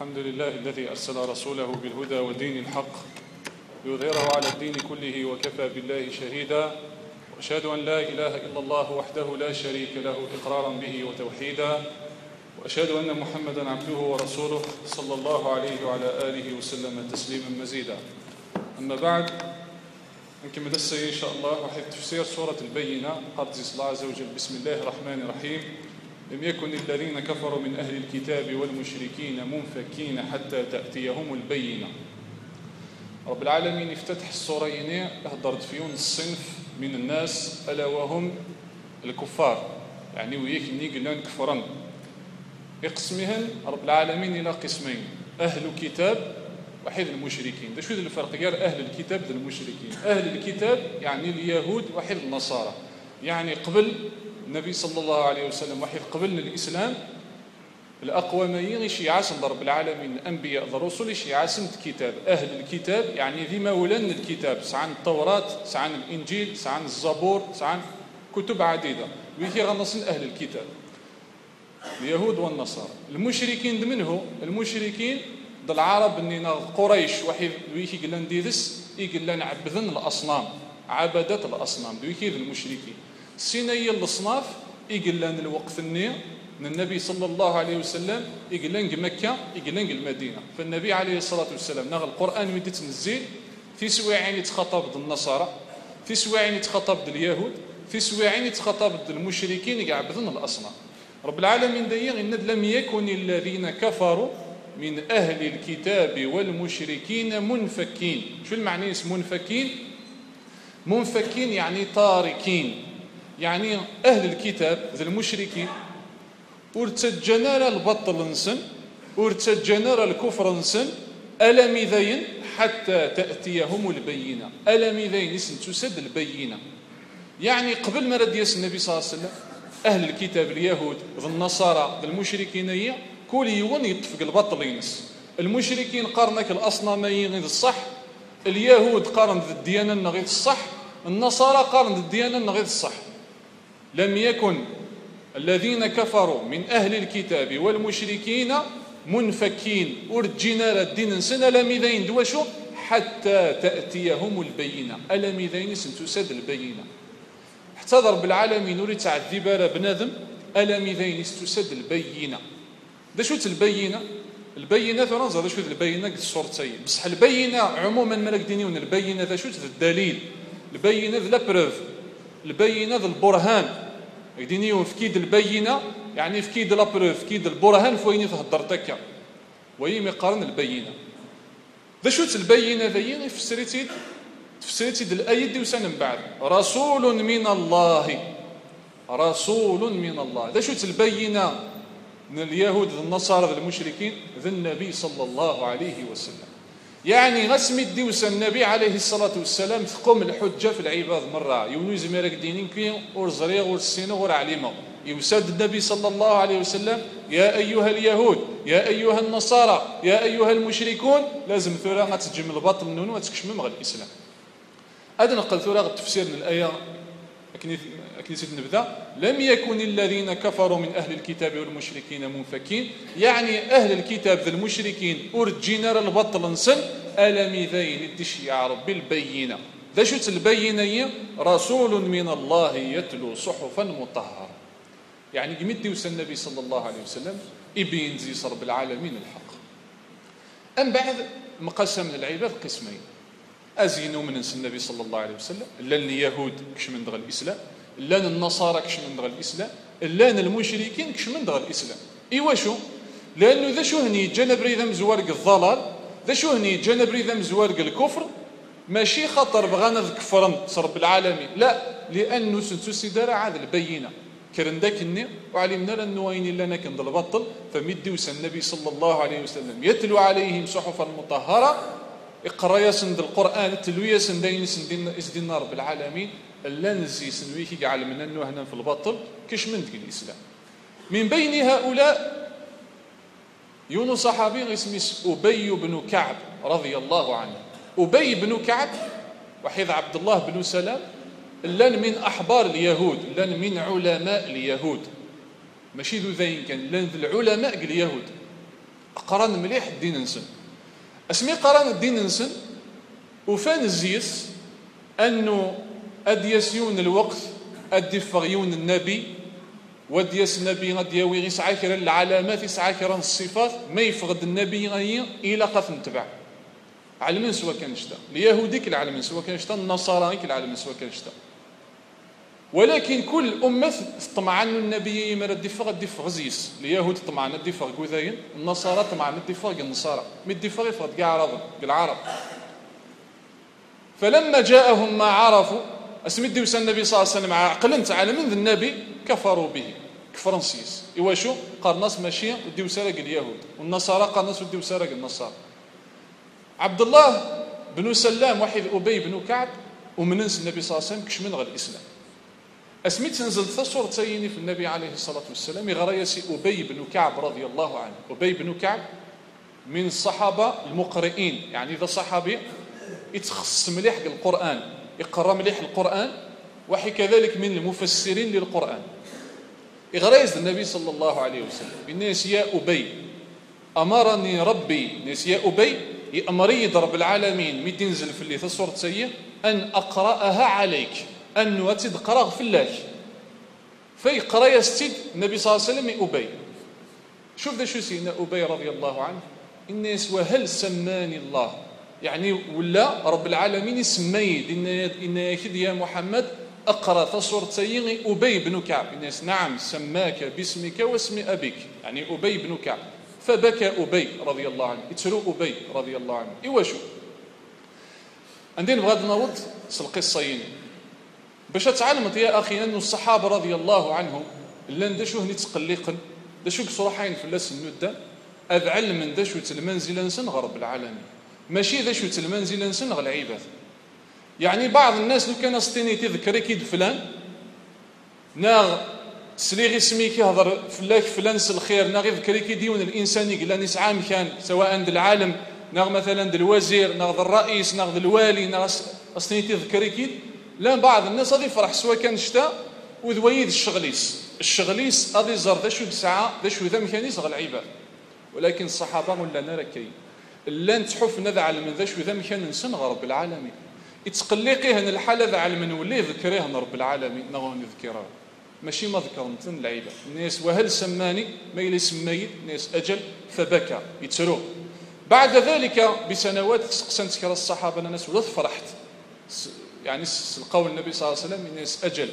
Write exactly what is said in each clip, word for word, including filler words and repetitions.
الحمد لله الذي أرسل رسوله بالهدى ودين الحق ليظهره على الدين كله وكفى بالله شهيدا، وأشهد أن لا إله إلا الله وحده لا شريك له إقرارا به وتوحيدا، وأشهد أن محمدا عبده ورسوله صلى الله عليه وعلى آله وسلم تسليما مزيدا. أما بعد، نكمل السي إن شاء الله وحيث تفسير سورة البينة. قال الله عز وجل: بسم الله الرحمن الرحيم. لم يكن الذين كفروا من أهل الكتاب والمشركين منفكين حتى تأتيهم البينة. رب العالمين يفتتح السورة يني هضرت فيهم الصنف من الناس ألا وهم الكفار، يعني ويك نيقلان كفرا. يقسمهن رب العالمين إلى قسمين: أهل الكتاب وحيد المشركين. ده شو الفرق غير أهل الكتاب ذا المشركين؟ أهل الكتاب يعني اليهود وحيد النصارى، يعني قبل النبي صلى الله عليه وسلم وحيد قبلنا الإسلام الأقواميين يشي عاسم رب العالمين الأنبياء الرسل يشي عاسم الكتاب. أهل الكتاب يعني ذي مولان الكتاب، سعان التوراة، سعان الإنجيل، سعان الزبور، سعان كتب عديدة، ويكي غنصن أهل الكتاب اليهود والنصارى. المشركين منه المشركين ذا العرب اننا قريش وحيد ويكي قلنا ديدس يقلنا نعبذن الأصنام، عبدت الأصنام ويكي المشركين. سيني الأصناف يقلنا الوقت النية من النبي صلى الله عليه وسلم يقلنا مكة يقلنا المدينة. فالنبي عليه الصلاة والسلام نغ القرآن ويدي تنزيل في سواعين يتخطب ضد النصارى، في سواعين يتخطب ضد اليهود، في سواعين يتخطب ضد المشركين يعبدون الأصنام. رب العالمين داير إن لم يكن الذين كفروا من أهل الكتاب والمشركين منفكين. شو المعنى اسم منفكين؟ منفكين يعني تاركين، يعني أهل الكتاب ذا المشركين ورتجنا البطل نسن ورتجنا الكفر نسن ألم ذين حتى تأتيهم البينة. ألم ذين اسم تسد البينة، يعني قبل ما رد يس النبي صلى الله عليه وسلم أهل الكتاب اليهود ذا النصارى ذا المشركين كل يوم يطفق البطل ينس. المشركين قارنك الأصناميين غير الصح، اليهود قارن ذا الديانة غير الصح، النصارى قارن ذا الديانة غير الصح. لم يكن الذين كفروا من أهل الكتاب والمشركين منفكين ورجينا الدين سنة لمذين دوشو حتى تأتيهم البينة. ألمذين سنتسد البينة حتى ضرب العالمين نوري تعذب بنادم. ألمذين ستسد البينة. ده شو البينة؟ البينة فرنسا ده شو البينة الصورتين بصح البينة عموما ملك دينيون. البينة ذا شو الدليل، البينة ذا لابروف، البينة ذا البرهان. دينيون في كيد البينة يعني في كيد لابروف، في كيد البرهان فوين تهدرتك ويم يقارن البينة. ذا شو البينة ذا فسرتي فسرتي الآية دي وسنة من بعد رسول من الله، رسول من الله. ذا شو البينة من اليهود النصارى المشركين ذا النبي صلى الله عليه وسلم. يعني غسم الدوس النبي عليه الصلاة والسلام تقوم الحجة في العباد مرة يونو زميرك دينين كي ورزريغ ورسينو ورعلمه يوساد النبي صلى الله عليه وسلم: يا أيها اليهود، يا أيها النصارى، يا أيها المشركون. لازم ثورة ما تجمل الباطل منون وتكشمم غير الإسلام. هذا نقل ثورة تفسير من الآية أكنيسة نبذا: لم يكن الذين كفروا من أهل الكتاب والمشركين منفكين، يعني أهل الكتاب ذا المشركين أرجينا البطل نسن ألم ذين الدشي يا رب البينة. ذا شو البينة؟ رسول من الله يتلو صحفا مطهرة. يعني قمت يوسى النبي صلى الله عليه وسلم يبين زي رب العالمين الحق. أم بعد مقسم العباد قسمين: أزينوا من النبي صلى الله عليه وسلم، لأن اليهود كش من دغ الإسلام، لأن النصارى كش من دغ الإسلام، لأن المشركين كش من دغ الإسلام. إيوا شو؟ لأنه ذا شو هني جنب ريذا مزوارق الضلال، ذا شو هني جنب ريذا مزوارق الكفر، ماشي خطر بغانا ذكفرن رب العالمين، لا، لأنه سنتو سيدارة عاد البينة كرن داك الني وعلمنا لأنه وين لنا كند البطل. فمدي وسى النبي صلى الله عليه وسلم يتلو عليهم صحفا مطهرة. اقرا يسند القرآن التلوية سندين سندين إسدين رب العالمين لا نزي سنويكي قاعد من أنه هنا في البطل كش من دين الإسلام. من بين هؤلاء يونس صحابي اسمه أبي بن كعب رضي الله عنه. أبي بن كعب وحيد عبد الله بن سلام لان من أحبار اليهود، لان من علماء اليهود، ماشي ذو ذين كان لان العلماء اليهود. قران مليح الدين نسن اسمي قران الدين نسن وفان الزيس انه اديسيون الوقت اديفغيون النبي وديس النبي غادي يوي غير ساعه كرا العلامات ساعه كرا الصفات ما يفقد النبي غير الى قف نتبع علمن سوا كان شتا اليهودي العالم سوا كان شتا النصارى العالم سوا كان شتا ولكن كل امه طمعا النبي ما ديفغ ديفغ زيس اليهود طمعا ديفغ كوذاين النصارى طمعا ديفغ النصارى مي ديفغ يفرض كاع عرب العرب فلما جاءهم ما عرفوا اسمي ديوس النبي صلى الله عليه وسلم عقلنت على من النبي كفروا به كفرنسيس ايوا شو قرناس ماشي وديو سرق اليهود والنصارى قرناس وديو سرق النصارى عبد الله بن سلام واحد ابي بن كعب ومننس النبي صلى الله عليه وسلم كش من غير الاسلام اسمي تنزل ثصور تسيني في النبي عليه الصلاه والسلام يغريسي ابي بن كعب رضي الله عنه ابي بن كعب من الصحابه المقرئين يعني اذا صحابي يتخصص مليح القران يقرا مليح القران وحي كذلك من المفسرين للقران إغريز النبي صلى الله عليه وسلم بالناس يا أبي أمرني ربي ناس يا أبي يأمري رب العالمين مي تنزل في اللي تصور سيء أن أقرأها عليك أن تقرأ في الله فيقرأ يستيد النبي صلى الله عليه وسلم أبي شوف ذا شو سيدنا أبي رضي الله عنه الناس وهل سماني الله يعني ولا رب العالمين يسميد إن إن يكد يا محمد أقرأ تصور سيئ أبي بن كعب الناس نعم سماك باسمك واسم أبيك يعني أبي بن كعب فبكى أبي رضي الله عنه يتسلو أبي رضي الله عنه إيوا شو عندنا بغاد نرد القصة باش تعلمت يا أخي أن الصحابة رضي الله عنهم لان دشو هني تقلقن دشو صراحين في اللاس الندة أذعل من دشو المنزل نسن غرب العالمين ماشي دشو المنزل نسن غ العباد يعني بعض الناس لو كان استني تذكر كيد فلان ناغ سليغي سمي كيهضر فلاك فلان الخير ناغ يذكر كي ديون الانسان يقول نسعى مكان سواء عند العالم ناغ مثلا د الوزير ناغ الرئيس ناغ الوالي ناغ استني تذكر كيد لا بعض الناس غادي يفرح سواء كان شتا وذويد الشغليس الشغليس غادي يزر ذا شو بساعه ذا شو ذا مكانيس غ العباد ولكن الصحابه ولا نرى كي لان تحف نذع من ذا شو ذا مكان نسن رب العالمين يتقلقيه ان الحاله ذا علم من ولي ذكريه رب العالمين نغون يذكره ماشي ما ذكرت العيبه الناس وهل سماني ما يلي سميت ناس اجل فبكى يتسرو بعد ذلك بسنوات قسنت كرا الصحابه الناس ولا فرحت يعني القول النبي صلى الله عليه وسلم الناس اجل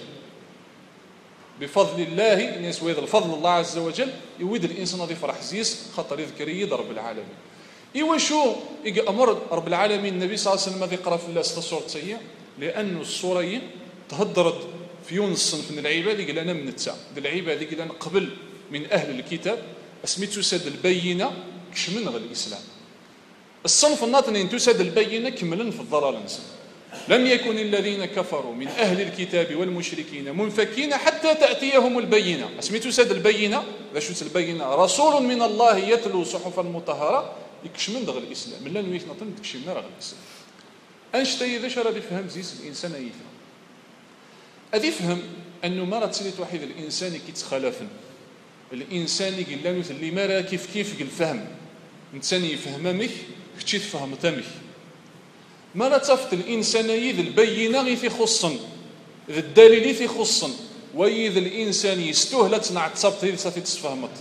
بفضل الله الناس ويذ الفضل الله عز وجل يويد الانسان غادي يفرح زيس خاطر يذكر يد رب العالمين ايوا شو يجي امر رب العالمين النبي صلى الله عليه وسلم يقرا في الله سوره سيئه لانه السوريه تهدرت في يونس الصنف من العباد يقول انا من التسع د العباد يقول انا قبل من اهل الكتاب اسميتو سد البينه كش من غير الاسلام الصنف الناطنين تسد البينه كملا في الضلال نسل لم يكن الذين كفروا من اهل الكتاب والمشركين منفكين حتى تاتيهم البينه اسميتو سد البينه ذا شو البينه رسول من الله يتلو صحفا مطهره يكش من دغ الاسلام من لن يثنى تكشي من رغ الاسلام انشتي ذا شرا يفهم زيس الانسان يفهم أدي يفهم أنه ما رتسلت واحد الإنسان كي تخالفن الإنسان يقول له اللي ما راه كيف كيف الفهم إنسان يفهم مك كتشي تفهم تمك ما رتفت الإنسان يذ البينة غي في خصن ذا الدليل في خصن ويذ الإنسان يستوه لا تصنع تصبت هذه ساتي تفهمت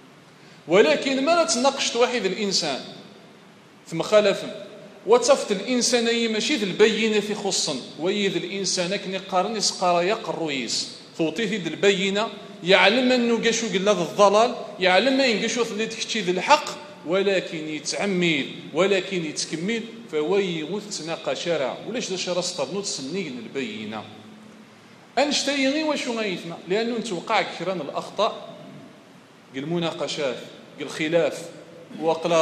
ولكن ما تناقشت واحد الإنسان ثم خالفن وتصفت الإنسان ماشي ذي البينة في خصن ويذ الإنسان كني قارن يسقار يقرويس ثوطيه ذي البينة يعلم أنه قشو قلنا ذي الضلال يعلم أن قشو ذي تكتشي ذي الحق ولكن يتعمد ولكن يتكمل فوي وثناق شرع ولاش ذا شرع استرنوت سنين البينة أنشتيغي وشو غيثنا لأنه نتوقع كثيران الأخطاء قل مناقشات قل خلاف وقلاغ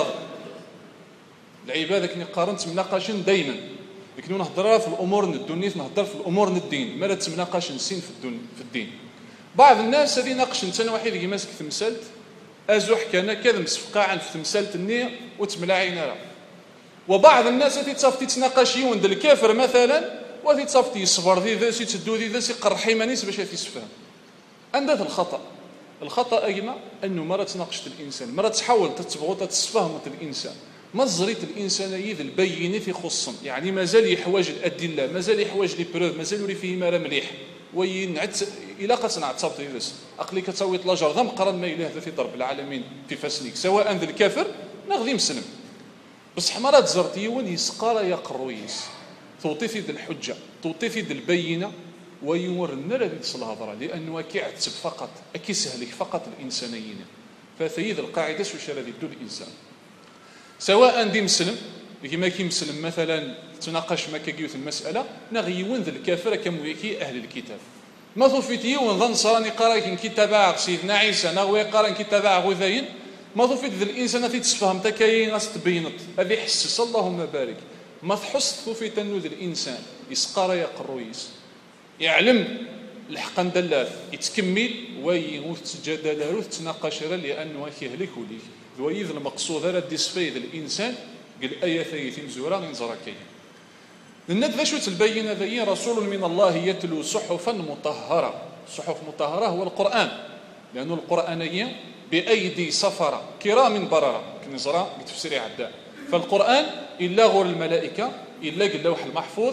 العباده كني قارنت مناقشين دائما لكن نهضر في الامور الدنيا نهضر في الامور الدين ما تمناقش نسين في الدين في الدين بعض الناس هذه ناقش انت واحد اللي ماسك تمثالت ازوح كان كذا مسفقاعا في تمثالت النيه وتملاعين راه وبعض الناس اللي تصافتي تناقشيون ديال الكافر مثلا وهذه تصافتي يصبر ذي ذا سي تدو ذي ذا سي قرحي مانيس باش يتفهم عندها الخطا الخطأ أيما أنه مرة تناقشت الإنسان، مرة تحاول تتبغو تتفهمت الإنسان، ما زريت الإنسان يذ البينة في خصم، يعني مازال يحواج الأدلة، مازال يحواج لي بروف، مازال يولي فيه مرة مليح وينعت إلا قد نعتصبت يدرس أقلي كتسويت لاجر ذا مقرن ما إله في ضرب العالمين في فاسليك سواء ذا الكافر نغذي مسلم بصح مرات زرت يون يسقار يقرويس توطي في ذا الحجة توطي في ذا البينة ويورنا الذي تصل هضرة لأنه كيعتب فقط أكي سهلك فقط الإنسانيين فثيذ القاعدة وش الذي يدو الإنسان سواء دي مسلم كما كي مسلم مثلا تناقش ما كيوث المسألة نغيون ذا الكافر كمويكي أهل الكتاب ما ثوفيت يون ظن صراني قارن كتابع سيدنا عيسى نغوي قارن كتابع غذاين ما ثوفيت ذا الإنسان في تسفهم تكاين غاس تبينط هذه حسس اللهم بارك ما تحس ثوفيت أنه ذا الإنسان يسقار يقرويس يعلم الحق دلاث يتكمل ويوث جدال روث تناقش لأنه كيهلك وليه ذويذ المقصود هذا ديسفيد الإنسان قال آية ثيث زورا من زركي لأن ذا شو تبين ذي رسول من الله يتلو صحفا مطهرة صحف مطهرة هو القرآن لأنه القرآنية بأيدي سفرة كرام بررة كنزرا بتفسير عداء فالقرآن إلا غير الملائكة إلا اللوح المحفوظ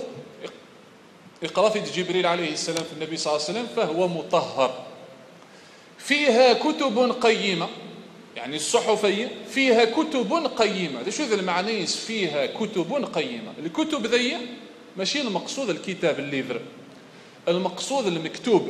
اقرأ في جبريل عليه السلام في النبي صلى الله عليه وسلم فهو مطهر فيها كتب قيمة يعني الصحفية فيها كتب قيمة هذا شو ذا المعنى فيها كتب قيمة الكتب ذي ماشي المقصود الكتاب الليفر المقصود المكتوب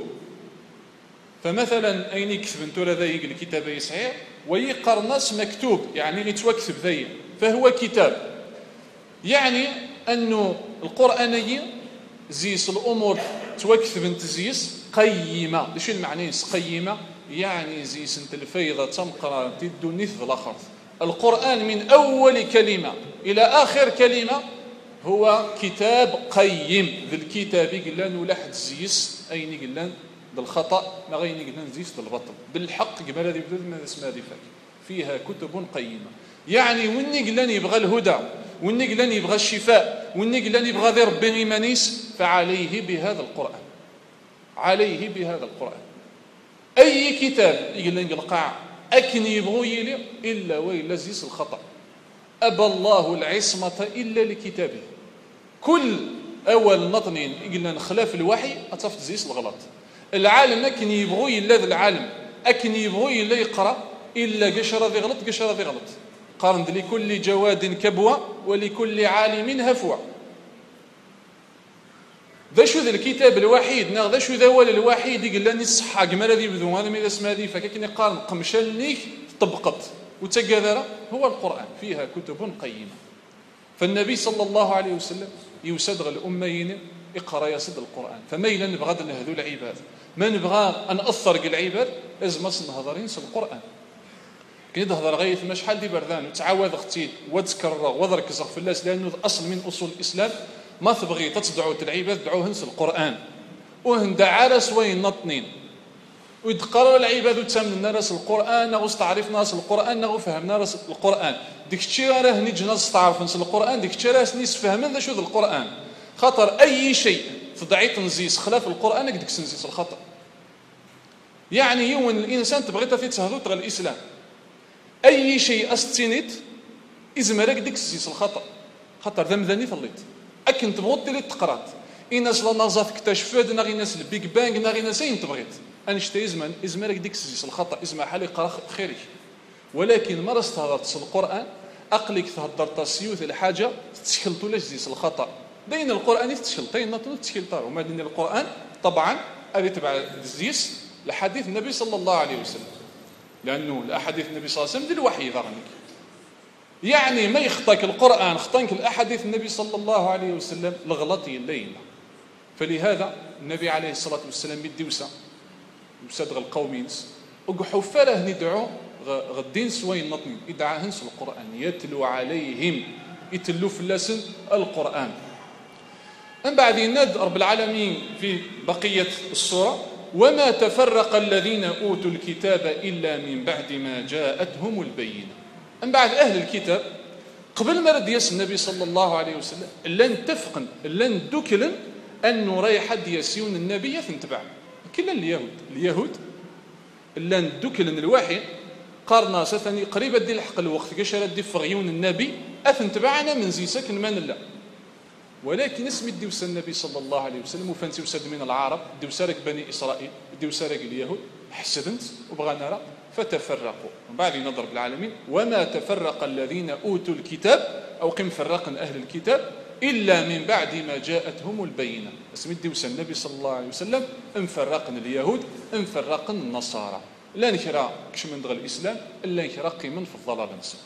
فمثلا أين يكتب انتو ذي الكتاب يصحيح ويقرنس مكتوب يعني يتوكتب ذي فهو كتاب يعني أنه القرآنية زيس الأمور توكتب انت زيس قيمة شو المعنى قيمة يعني زيس انت الفيضة تمقرأ تدو نث الآخر القرآن من أول كلمة إلى آخر كلمة هو كتاب قيم ذي الكتاب قلنا ولحد زيس أين قلنا ذا الخطأ ما غين قلنا زيس ذا البطل بالحق قبل هذه بدل من اسمها ذي فيها كتب قيمة يعني وني قلنا يبغى الهدى وني قلنا يبغى الشفاء وني قلنا يبغى ذي ربي غيمانيس فعليه بهذا القرآن عليه بهذا القرآن أي كتاب يقول لنا القاع أكن يبغوا يلي إلا وإلا زيس الخطأ أبى الله العصمة إلا لكتابه كل أول نطنين يقول لنا خلاف الوحي أتصفت زيس الغلط العالم أكن يبغوا إلا ذا العالم أكن يبغوا إلا يقرأ إلا قشرة ذي غلط قشرة ذي غلط قارن لكل جواد كبوة ولكل عالم هفوة ذا شو ذا الكتاب الوحيد نا ذا شو ذا هو الوحيد يقول لني الصحة كما الذي بدون هذا ما اسمه هذه فكأني قارن قمشلني طبقت وتجذر هو القرآن فيها كتب قيمة فالنبي صلى الله عليه وسلم يسدغ الأمين اقرأ يسد القرآن فما إلا نبغى نهذو العباد ما نبغى أن أثر العباد لازم نهضرين في القرآن كي تهضر غيث ما شحال دي بردان وتعاود اختي وتكرر وضركز في الناس لأنه الأصل من أصول الإسلام ما تبغي تدعو العباد تدعوهن القرآن وهن دعارس وين نطنين ويتقرر العباد وتسمن الناس القرآن نغو استعرف ناس القرآن نغو فهم ناس القرآن ديك الشيء راه نيجي ناس تعرف ناس القرآن ديك الشيء راه نيس فهمن ذا شو ذا القرآن خطر أي شيء تدعي تنزيس خلاف القرآن ديك تنزيس الخطأ يعني يوم الإنسان تبغي تفي تهدو تغى الإسلام أي شيء أستنيت إذا ما راك ديك تنزيس الخطأ خطر ذا مذاني ثليت أكن تبغي تلي تقرات إناس لا نازات اكتشفت ناغي ناس البيج بانج ناغي ناس أين تبغيت أنشتي إزمان إزمان راك ديك تنزيس الخطأ إزما حالي قرا خيرك ولكن ما راس تهضرت القرآن أقلك تهضر تسيوث الحاجة تشكلتو لاش زيس الخطأ بين القرآن يتشكلتين نطلو تشكلتها وما دين القرآن طبعا أبي تبع الزيس لحديث النبي صلى الله عليه وسلم لأنه الأحاديث النبي صلى الله عليه وسلم دي الوحي ذرنك يعني ما يخطاك القرآن خطانك الأحاديث النبي صلى الله عليه وسلم لغلطي الليل فلهذا النبي عليه الصلاة والسلام بالدوسة يسدغ القومينس وقحفره ندعو غدين سوين نطنين يدعاهنس القرآن يتلو عليهم يتلو في اللسن القرآن من بعد يند رب العالمين في بقية السورة وما تفرق الذين أوتوا الكتاب إلا من بعد ما جاءتهم البينة من بعد أهل الكتاب قبل ما رد يس النبي صلى الله عليه وسلم لن تفقن لن دكلن أنه رايح حد يسيون النبي يثنتبع كلا اليهود اليهود لان دوكلن الوحي قارنا ثاني قريبه ديال الحق الوقت كاش راه دي فغيون النبي اثن تبعنا من زيسك من لا ولكن اسم الدوس النبي صلى الله عليه وسلم وفانتي وسد من العرب دوسارك بني اسرائيل دوسارك اليهود حسدنت وبغى نرى فتفرقوا من بعد نضرب العالمين وما تفرق الذين اوتوا الكتاب او قم فرقا اهل الكتاب الا من بعد ما جاءتهم البينه. اسم الدوس النبي صلى الله عليه وسلم انفرقن اليهود انفرقن النصارى لا نكرا كش من دغل الاسلام الا نكرا قيمن في الضلال نسى.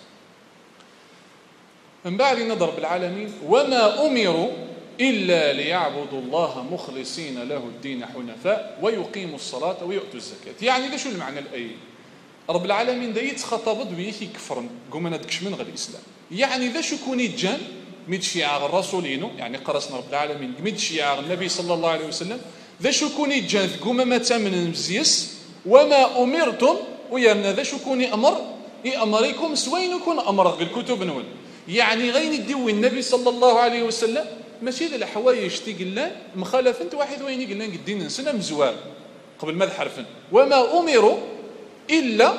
من بعد نضرب العالمين وما امروا الا ليعبدوا الله مخلصين له الدين حنفاء ويقيموا الصلاه ويؤتوا الزكاه. يعني ذا شو المعنى الايه؟ رب العالمين دا يتخاطب بيه يكفرن قوم ندكش من غير الاسلام. يعني ذا شو كون يتجان ميد شيعة الرسولين يعني قرصنا رب العالمين ميد شيعة النبي صلى الله عليه وسلم ذا شو كون يتجان قوم ما تامن مزيس وما امرتم ويرنا ذا شو كون امر يامركم سوين يكون امر بالكتب نول. يعني غين يديو النبي صلى الله عليه وسلم ماشي ذا الحوايج تي قلنا مخالف انت واحد وين قلنا قدين نسنا مزوار قبل ما حرفا وما امروا الا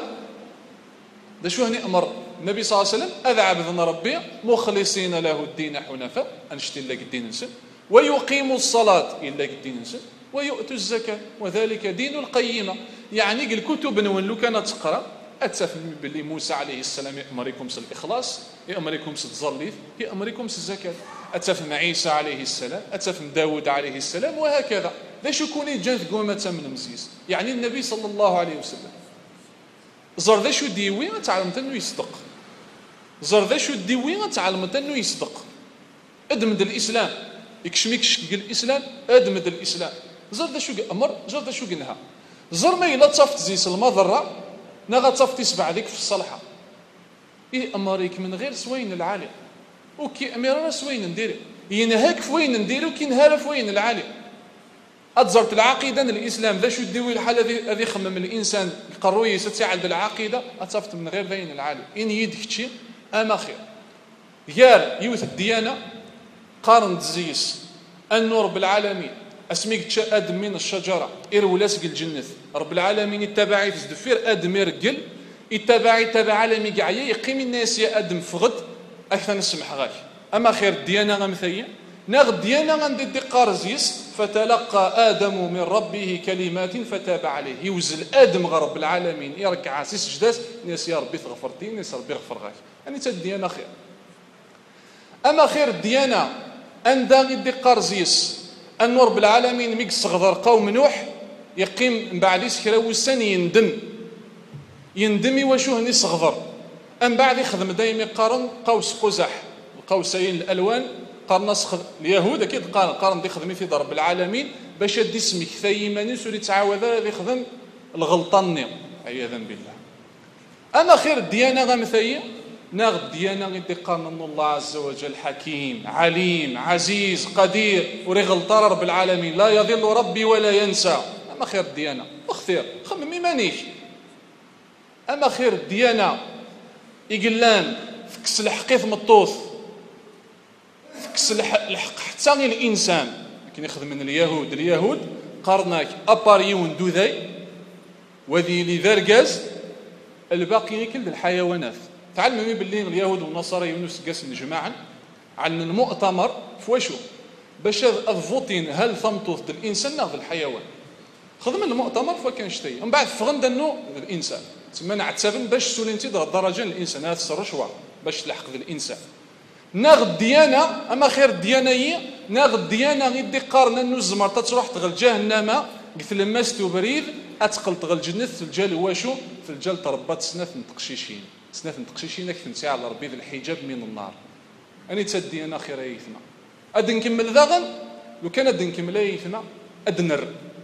ذا شو هني امر النبي صلى الله عليه وسلم اذا عبدنا ربي مخلصين له الدين حنفاء انشتي الا قدين نسن ويقيموا الصلاه الا قدين نسن ويؤتوا الزكاه وذلك دين القيمه. يعني الكتب نون لو كانت تقرا اتفهم باللي موسى عليه السلام يامركم بالاخلاص يامركم بالتزليف يامركم بالزكاه اتفهم عيسى عليه السلام اتفهم داود عليه السلام وهكذا. ذا شو كوني جات قومه من مزيز. يعني النبي صلى الله عليه وسلم زر ذا شو ديوي تعلمت انه يصدق زر ذا شو ديوي تعلمت انه يصدق ادمد الاسلام يكشميك شك الاسلام ادمد الاسلام زر ذا شو امر زر ذا شو نهى زر ما الا تصفت زيس المضره نغا تصفت تسبع ذيك في الصلحه إيه امريك من غير سوين العالي وكي اميرنا سوين ندير ينهاك فوين نديرو كي نهار فوين العالي اتزرت العقيده الاسلام ذا شو ديوي الحاله هذه هذه يخمم الانسان القرويه ستعد العقيده اتصفت من غير ذين العالي ان يدك شي اما خير يار يوث الديانه قارن تزيس انه رب العالمين اسميك تشا ادم من الشجره ارولاس الجنه رب العالمين يتبعي تزدفير ادم يرقل يتبعي تبع عالمي كاع يقيم الناس يا ادم فغد اكثر نسمح غاك اما خير الديانه غمثيه ناغ الديانه غندي دقار زيس فتلقى ادم من ربه كلمات فتاب عليه يوزل ادم غرب العالمين يركع سيس جداس ناس يا ربي تغفرتي ناس ربي يغفر غاك يعني تا الديانه خير. اما خير الديانه ان داغي دقار زيس ان رب العالمين ميك صغر قوم نوح يقيم من بعد سكرا وسن يندم يندمي وشو هني صغر ان بعد يخدم دايما يقارن قوس قزح القوسين الالوان قارن نسخ اليهود اكيد قارن قارن دي خدمي في ضرب العالمين باش دي اسمك ثيماني سوري تعاوذ يخدم الغلطني عياذا بالله. اما خير الديانه غمثيه ناغ الديانه غير قارن ان الله عز وجل حكيم عليم عزيز قدير وري غلطار رب العالمين لا يضل ربي ولا ينسى. اما خير الديانه اختير خممي مانيش. اما خير الديانه يقلان فكس الحقيث مطوث فكس الحق حتى غير الانسان لكن يخدم من اليهود اليهود قارناك اباريون دوذي وذي لي ذرقاز الباقي كل الحيوانات. تعلموا باللي اليهود والنصارى يونس قاسم جماعا عن المؤتمر فواشو باش الفوتين هل ثمطوث الانسان ناخذ الحيوان خدم المؤتمر فكان شتي من بعد فغند انه الانسان تما نعتبن باش سولنتي درجه الانسان هذا الرشوه باش تلحق الانسان ناغ الديانه. اما خير الديانه هي ناغ الديانه غير دي قارنا انه الزمر تروح تغل جهنم قلت لما استبريد اتقل تغل جنة في الجال واشو في الجال تربات سنه نتقشيشين سنه نتقشيشين كثن ساعه على ربي الحجاب من النار اني تدي انا خير ايثنا اد نكمل ذاغن لو كان اد نكمل ايثنا ادنر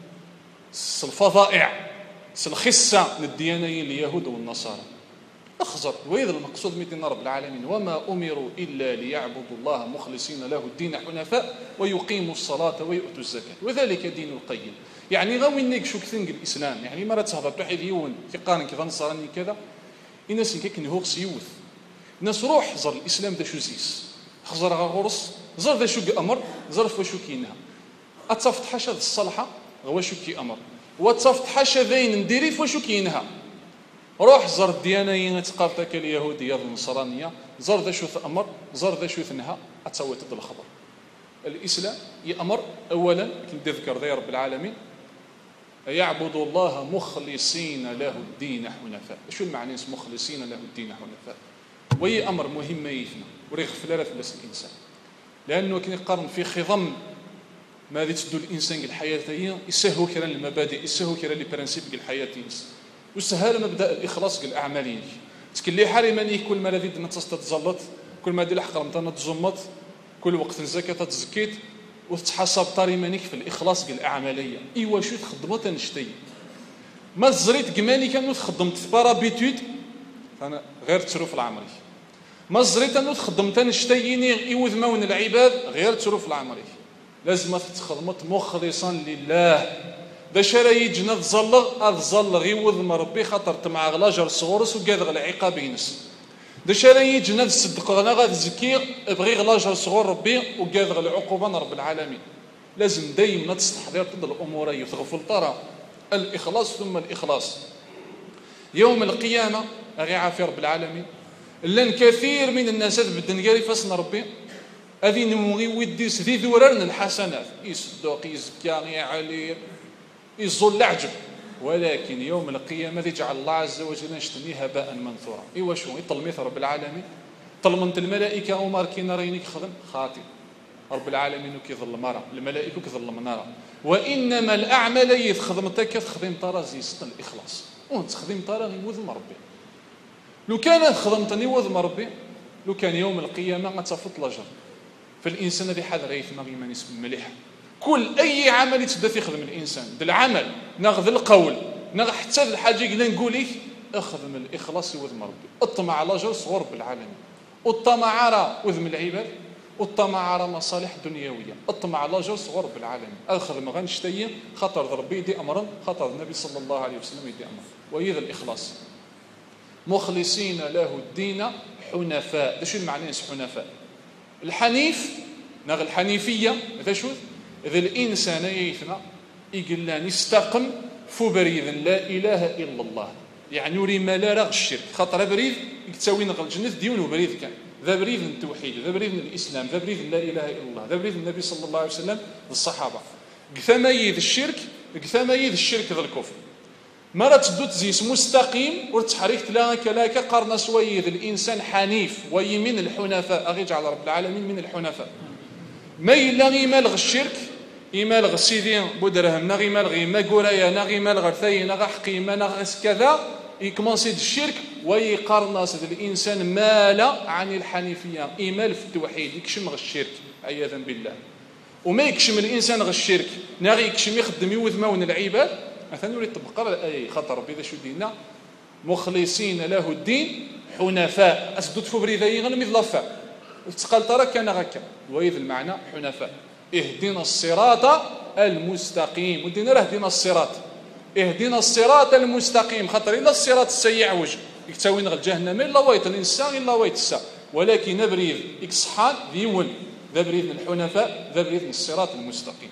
الفظائع الخسه للديانه اليهود والنصارى اخزر. واذا المقصود من رب العالمين وما امروا الا ليعبدوا الله مخلصين له الدين حنفاء ويقيموا الصلاه ويؤتوا الزكاه وذلك دين القيم. يعني غاوي نيك شو كثنق الاسلام يعني مرات تهضر توحيد يون في قارن كذا نصراني كذا الناس كيكن هو سيوث الناس روح زر الاسلام دا شو زيس خزر غورس زر ذا شو امر زر فشو كينها اتصفت حاشا الصلحه غوا شو كي امر وتصفت حاشا ذين نديري فواشو كينها روح زر الديانه تقارتك اليهوديه النصرانيه زر ذا شو ثأمر زر ذا شو ثنها اتصوت ضد الخبر. الاسلام يأمر اولا كنذكر ذا رب العالمين يعبدوا الله مخلصين له الدين حنفاء. شو المعنى مخلصين له الدين حنفاء؟ وهي امر مهم يفنا وريغ فلارة فلاس الانسان لانه كي يقارن في خضم ما تدو الانسان الحياه هي يسهو كرا المبادئ يسهو كرا لي برانسيب الحياه وسهل مبدا الاخلاص الاعمالي تكلي حرمني كل ما الذي تتزلط كل ما دير الحق رمضان تزمط كل وقت الزكاه تزكيت وتحسب طاري مانيك في الاخلاص الاعماليه. ايوا شو تخدموا نشتي ما زريت كماني كانوا خدمت في بارابيتود انا غير تشرف العمري ما زريت انو خدمت نشتيني يوذ مون العباد غير تشرف العمري لازم تخدمت مخلصا لله باش راه يجنا تزلغ اتزلغ يوذ من ربي خاطر مع غلاجر صغورس وكاذ العقاب ينس باش راه يجنا تصدق انا غتزكي بغي غلاجر صغور ربي وكاذ العقوبه رب العالمين. لازم دائما تستحضر ضد الامور يتغفل ترى الاخلاص ثم الاخلاص. يوم القيامه غير عافي رب العالمين لان كثير من الناس بدن قال فاسنا ربي هذه نموغي وديس ذي ذوررنا الحسنات يصدق يزكى عليه يظل العجب ولكن يوم القيامه يجعل الله عز وجل نشتني هباء منثورا. ايوا شو يطلميت رب العالمين طلمت الملائكه عمر كي نرينيك خدم خاطئ رب العالمين كيظل مرة الملائكه كيظل مناره وانما الاعمال يخدمتك تخدم طرا زيست الاخلاص وانت تخدم طرا يوذ ربي لو كان خدمتني وذ ربي لو كان يوم القيامه غتفوت لاجر فالانسان هذه حذر يثما ما نسب مليح كل اي عمل يتبدا يخدم الانسان ذا العمل ناخذ القول ناخذ حتى الحاجه اللي نقول لك اخدم الاخلاص وذ ربي الطمع على لاجر صغور بالعالمين والطمع راه وذم العباد والطمع راه مصالح دنيويه الطمع على لاجر صغور بالعالمين اخدم غنشتي خاطر ربي يدي امرا خاطر النبي صلى الله عليه وسلم يدي امر وهذا الاخلاص مخلصين له الدين حنفاء. شو المعنى حنفاء؟ الحنيف ناغ الحنيفيه هذا شو اذا الانسان يثنى يقول لا نستقم فو بريد لا اله الا الله يعني يوري ما لا رغ الشرك خاطر بريد يتساوي نغ الجنه ديون وبريد كان ذا بريد التوحيد ذا بريد الاسلام ذا بريد لا اله الا الله ذا بريد النبي صلى الله عليه وسلم الصحابه قثمايذ الشرك قثمايذ الشرك ذا الكفر مرة تدو تزيس مستقيم ورتحريك تلاقى كلاك قرن سويذ الإنسان حنيف ويمن الحنفاء أغي جعل رب العالمين من الحنفاء ما إلا غيمالغ الشرك إيمالغ سيدي بودرهم نغي مالغي ما قورايا نغي مالغ ثي نغ حقيمة نغ كذا يكمنسي الشرك ويقرنص الإنسان مال عن الحنيفية إيمال في التوحيد يكشم الشرك عياذا بالله وما يكشم الإنسان غ الشرك نغي يكشم يخدم يوذ مون العباد مثلا نريد تبقى اي خطر بذا شو دينا مخلصين له الدين حنفاء اسدد فبري ذي غير مثل لفاء تقال ترى كان غكا وإذ المعنى حنفاء اهدنا الصراط المستقيم ودينا راه اهدنا الصراط اهدنا الصراط المستقيم خاطر الا الصراط السيء عوج يكتاوي نغ الجهنم الا ويط الانسان الا ويط السا ولكن نبريد اكصحان ذيون ذا بريد الحنفاء ذا بريد الصراط المستقيم.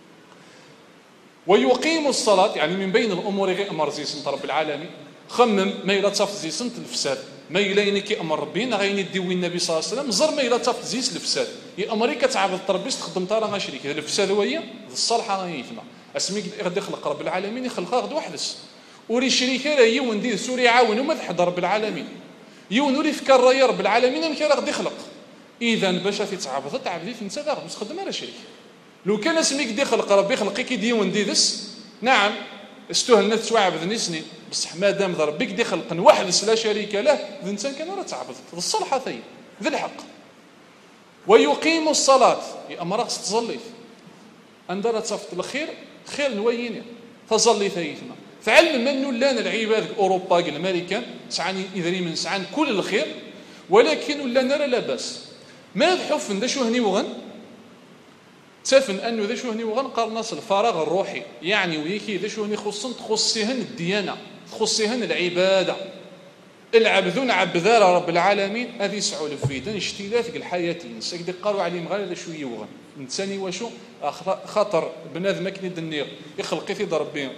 ويقيم الصلاة يعني من بين الأمور غير أمر زيسنت رب العالمين خمم ما إلا تصف زيسنت الفساد ما إلا ينكي أمر ربنا غير يديوي النبي صلى الله عليه وسلم زر ما إلا تصف زيس الفساد يا أمريكا تعبد تربيس تخدم طارا غاشريك هذا الفساد هو الصالحة غيثنا اسمي غادي يخلق رب العالمين يخلقها غد وحدس وري شريكه راه يون دير سوري عاون وما تحضر رب العالمين يون وري فكر راي رب العالمين ما كان غادي يخلق اذا باش تتعبد تعبدي انت غادي تخدم على شريك لو كان اسميك دي خلق ربي خلقي كي ديون ديدس نعم استهلنا توعبد نسني بصح ما دام ربك دي خلق واحد لا شريك له الانسان كان راه تعبد الصلحه ثي ذي الحق. ويقيم الصلاه يا امر خص تصلي اندر تصفت الخير خير نويني فصلي ثيثنا فعلم منو لان العباد اوروبا الامريكان سعاني اذا من سعان كل الخير ولكن ولا نرى لا باس ما حفن دا شو هني وغن تفن انه ذا شو هني وغنقرناص الفراغ الروحي يعني ويكي ذا شو هني خصن تخصيهن الديانه تخصيهن العباده العبدون عبذار رب العالمين هذه يسعوا لفيدن اشتيلات الحياه الانسان دي قالوا عليهم غير ذا شو يوغن نتساني واشو خاطر بنادم كني دنير يخلق في ربي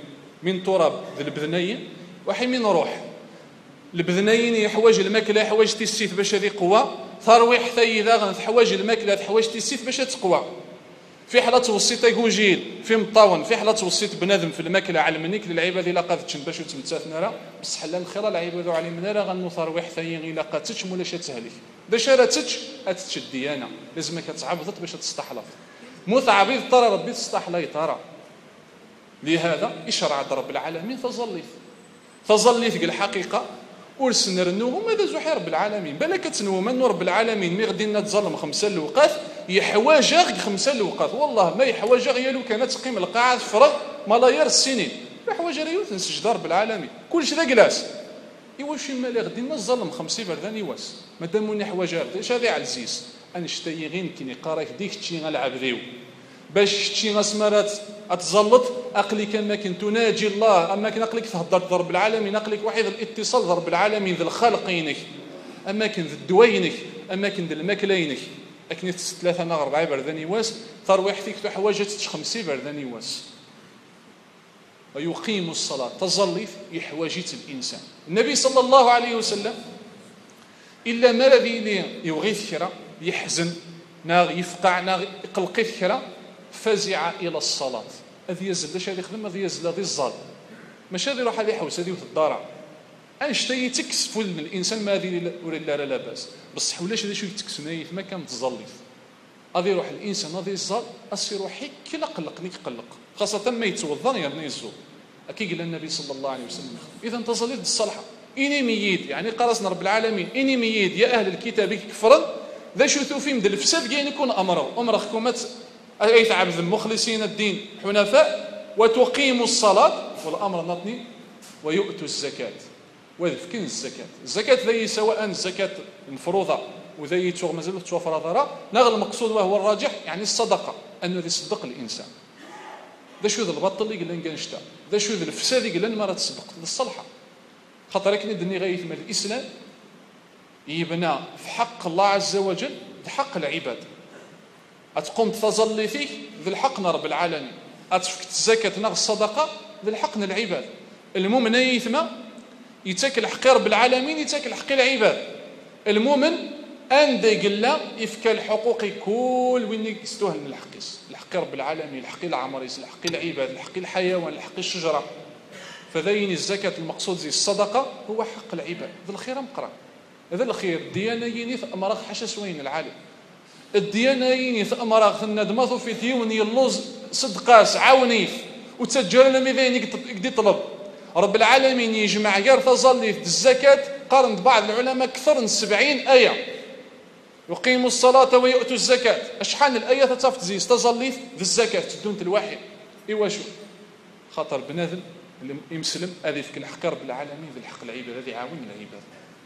من تراب ذي البذنين وحي من روح. البذنين يحواج الماكله يحواج تيسيت باش هذه قوه، ثروي حتى اذا غنحواج الماكله تحواج تيسيت باش تقوى. في حاله توسيط يقوجيل في مطاون، في حاله توسيط بنادم في الماكله على منيك للعباد الا قادتش باش تمتات نرا بصح لا الخير العباد على منرا غنو ثروي حتى الا قادتش مولا تهلك دا شراتش اتتش الديانه لازمك تعبضت باش تستحلف مو تعبيض ترى ربي تستحلي ترى. لهذا يشرع رب العالمين فظليت فظليت قال الحقيقه ورسنرنو ماذا زحير رب العالمين بلا كتنو من رب العالمين مي غدي نتظلم خمسه الاوقات يحواجا خمسه الاوقات والله ما يحواجا غير لو كانت تقيم القاعه فرغ ملايير السنين يحواجا ريوت نسجد رب العالمين كلشي ذا جلاس ايواش ما اللي غدي نظلم خمسه بردان يواس مادام حواجا اش هذا عزيز انا شتي غير كني قرايك ديك تشي غنلعب ذيو باش تشي غسمرات اتزلط اقلي كما كنت تناجي الله اما كان اقلك تهضر رب العالمين اقلك واحد الاتصال رب العالمين ذي الخلقينك اما كان ذي الدوينك اما كان ذي الماكلينك اكني ثلاثه انا اربعه بردان يواس ترويح فيك حواجه تخمسي بردان يواس ويقيم الصلاه تظلي يحواجت الانسان. النبي صلى الله عليه وسلم الا ما الذي يغيث كرا يحزن ناغ يفقع ناغ يقلق كرا فزع الى الصلاه هذه يزل اش هذه يخدم هذه يزل هذه الظال ماشي هذه يروح هذه يحوس هذه وتدارع انشتي تكسف الانسان ما هذه ولا لا لا باس بصح ولاش هذا شو يتكسناي ما كان تظلي غادي يروح الانسان غادي يزال اصير روحي كلا قلق نيك قلق خاصه ما يتوضا يرني الزور اكي قال النبي صلى الله عليه وسلم اذا تظليت بالصلحه اني ميت يعني قرصنا رب العالمين اني ميت يا اهل الكتاب كفرا ذا شو ثوفيم ديال الفساد كاين يكون امره امركم اي تعبد المخلصين الدين حنفاء وتقيموا الصلاه والامر نطني ويؤتوا الزكاه وذكين الزكاه الزكاه ذي سواء الزكاه المفروضه وذي تو مازال توفر ضرا نغل المقصود وهو الراجح يعني الصدقه انه يصدق الانسان ذا شو ذا البطل اللي قال لنا نشتا ذا شو ذا الفساد اللي قال لنا ما تصدق للصلحه خاطر كني دني غايث من الاسلام يبنى في حق الله عز وجل بحق العباد أتقوم تظلي فيك ذي الحق رب العالمين أتفكت الزكاة نغ الصدقة ذي الحق العباد المؤمن يثمى يتاكل حق رب العالمين يتاكل حق العباد المؤمن أندى قلا يفكى الحقوق كل وين يستوهل الحقيس الحق رب العالمين الحق العمريس الحق العباد الحق الحيوان الحق الشجرة فذين الزكاة المقصود زي الصدقة هو حق العباد ذي الخير مقرأ هذا الخير الديانة ينيث أمراغ حشاس وين العالم الديانة ينيث أمراغ الندمة في ديون يلوز صدقاس عاونيث وتسجل لما ذين يقدي طلب رب العالمين يجمع غير تظلي الزكاة قارن بعض العلماء أكثر من سبعين آية يقيموا الصلاة ويؤتوا الزكاة أشحال الآية تتفتزيز تظلي في الزكاة تدون الواحد إيوا شو خاطر بنادم اللي يمسلم هذه في الحق رب العالمين ذي الحق العباد هذه عاون العباد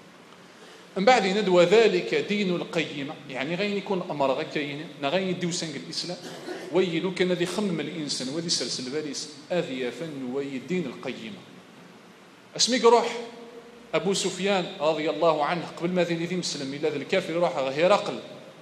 من بعد ندوى ذلك دين القيمة يعني غين يكون أمر غكاين نغين يديو سنق الإسلام ويلو كان ذي خمم الإنسان وذي سلسل باريس أذي فن وي الدين القيمة اسميك روح أبو سفيان رضي الله عنه قبل ما ذي ذي مسلم إلى ذي الكافر روح هرقل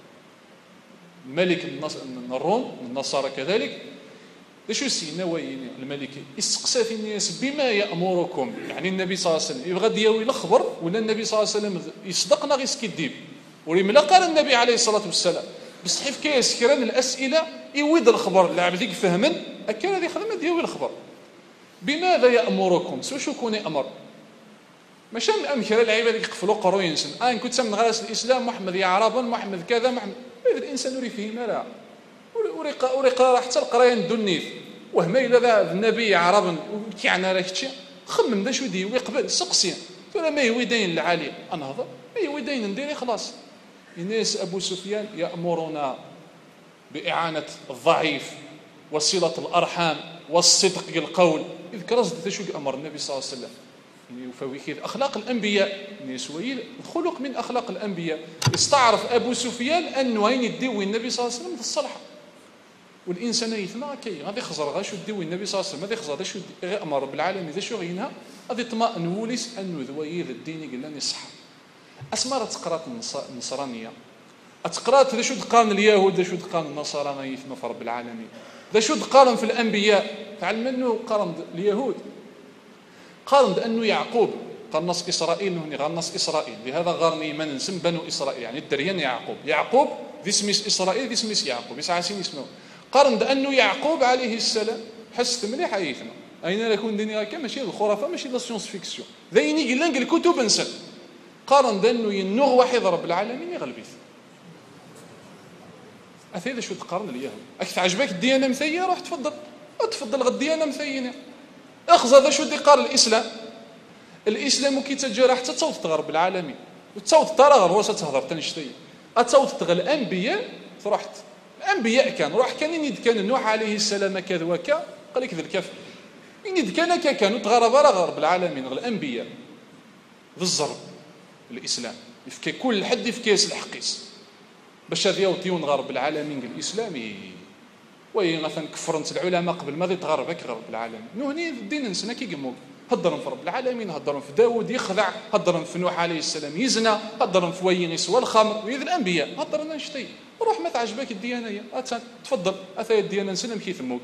الملك الروم النصارى كذلك شو سينا وين الملك استقسى في الناس بما يأمركم يعني النبي صلى الله عليه وسلم يبغى دياوي الخبر ولا النبي صلى الله عليه وسلم يصدقنا غير سكيديب ولما قال النبي عليه الصلاة والسلام بصح في كاس كران الأسئلة يويد الخبر العبد يفهمن أكان هذه خدمة دياوي الخبر بماذا يأمركم سو شو كوني أمر ماشي الأمثلة العباد يقفلوا قروا ينسن أنا كنت من غاس الإسلام محمد يا عرب محمد كذا محمد هذا الإنسان يري فيه ما وريقا وريقا حتى القرايان دنيث وهما إلا ذا النبي عربا وكيعنا راك تشي خمم ذا شو دي ويقبل سقسي تقول ما يويدين العالي أنهضر ما يويدين نديري خلاص الناس أبو سفيان يأمرنا بإعانة الضعيف وصلة الأرحام والصدق القول إذ كرزت ذا شو أمر النبي صلى الله عليه وسلم يفوكيد أخلاق الأنبياء نسويل الخلق من أخلاق الأنبياء استعرف أبو سفيان أنه وين يديوي النبي صلى الله عليه وسلم في الصلحة والإنسان يثنى كي غادي يخزر غا شو ديوي النبي صلى الله عليه وسلم غادي يخزر شو غير أمر بالعالمين ذا شو غينها غادي يطمئن وليس أنه ذويل الدين قلنا يصح أسمار تقرات النصرانية أتقرات ذا شو تقارن اليهود ذا شو تقارن النصارى يثنى في رب العالمين ذا شو تقارن في الأنبياء تعلم أنه قارن اليهود قارن بأنه يعقوب غنص إسرائيل نهني غنص إسرائيل لهذا غارني من نسم بنو إسرائيل يعني الدريان يعقوب يعقوب ذي سميس إسرائيل ذي سميس يعقوب يسعى سين اسمه قارن بأنه يعقوب عليه السلام حست مليح عيثنا أين لكون ديني هكا ماشي الخرافة ماشي لا سيونس فيكسيون ذيني قلنا نقل الكتب نسل قارن بأنه ينوغ واحد رب العالمين يغلبيث أثيذا شو تقارن اليهود أكثر عجبك الديانة مثية روح تفضل تفضل غد الديانة مثينة أخذ هذا شو دي قال الإسلام الإسلام كي تجرى حتى تصوت تغرب العالمين وتصوت ترى غير هو ستهضر تنشتي أتصوت تغى الأنبياء فرحت الأنبياء كان روح كان يد كان نوح عليه السلام كذا وكا قال لك ذا الكفر يد كان كانوا تغرب غرب العالمين غير الأنبياء ذا الزرب الإسلام يفكي كل حد يفكيس الحقيس باش هذا يوطيون غرب العالمين الإسلامي وي مثلا كفرنت العلماء قبل ما يتغرب هكا غرب العالمين نهني الدين نسنا كي قموك هضرهم في رب العالمين هضرهم في داود يخضع هضرهم في نوح عليه السلام يزنى هضرهم في وين يسوى الخمر ويذ الانبياء هضرنا نشتي روح ما تعجبك الديانه هي تفضل اثايا الديانه نسلم كيف موك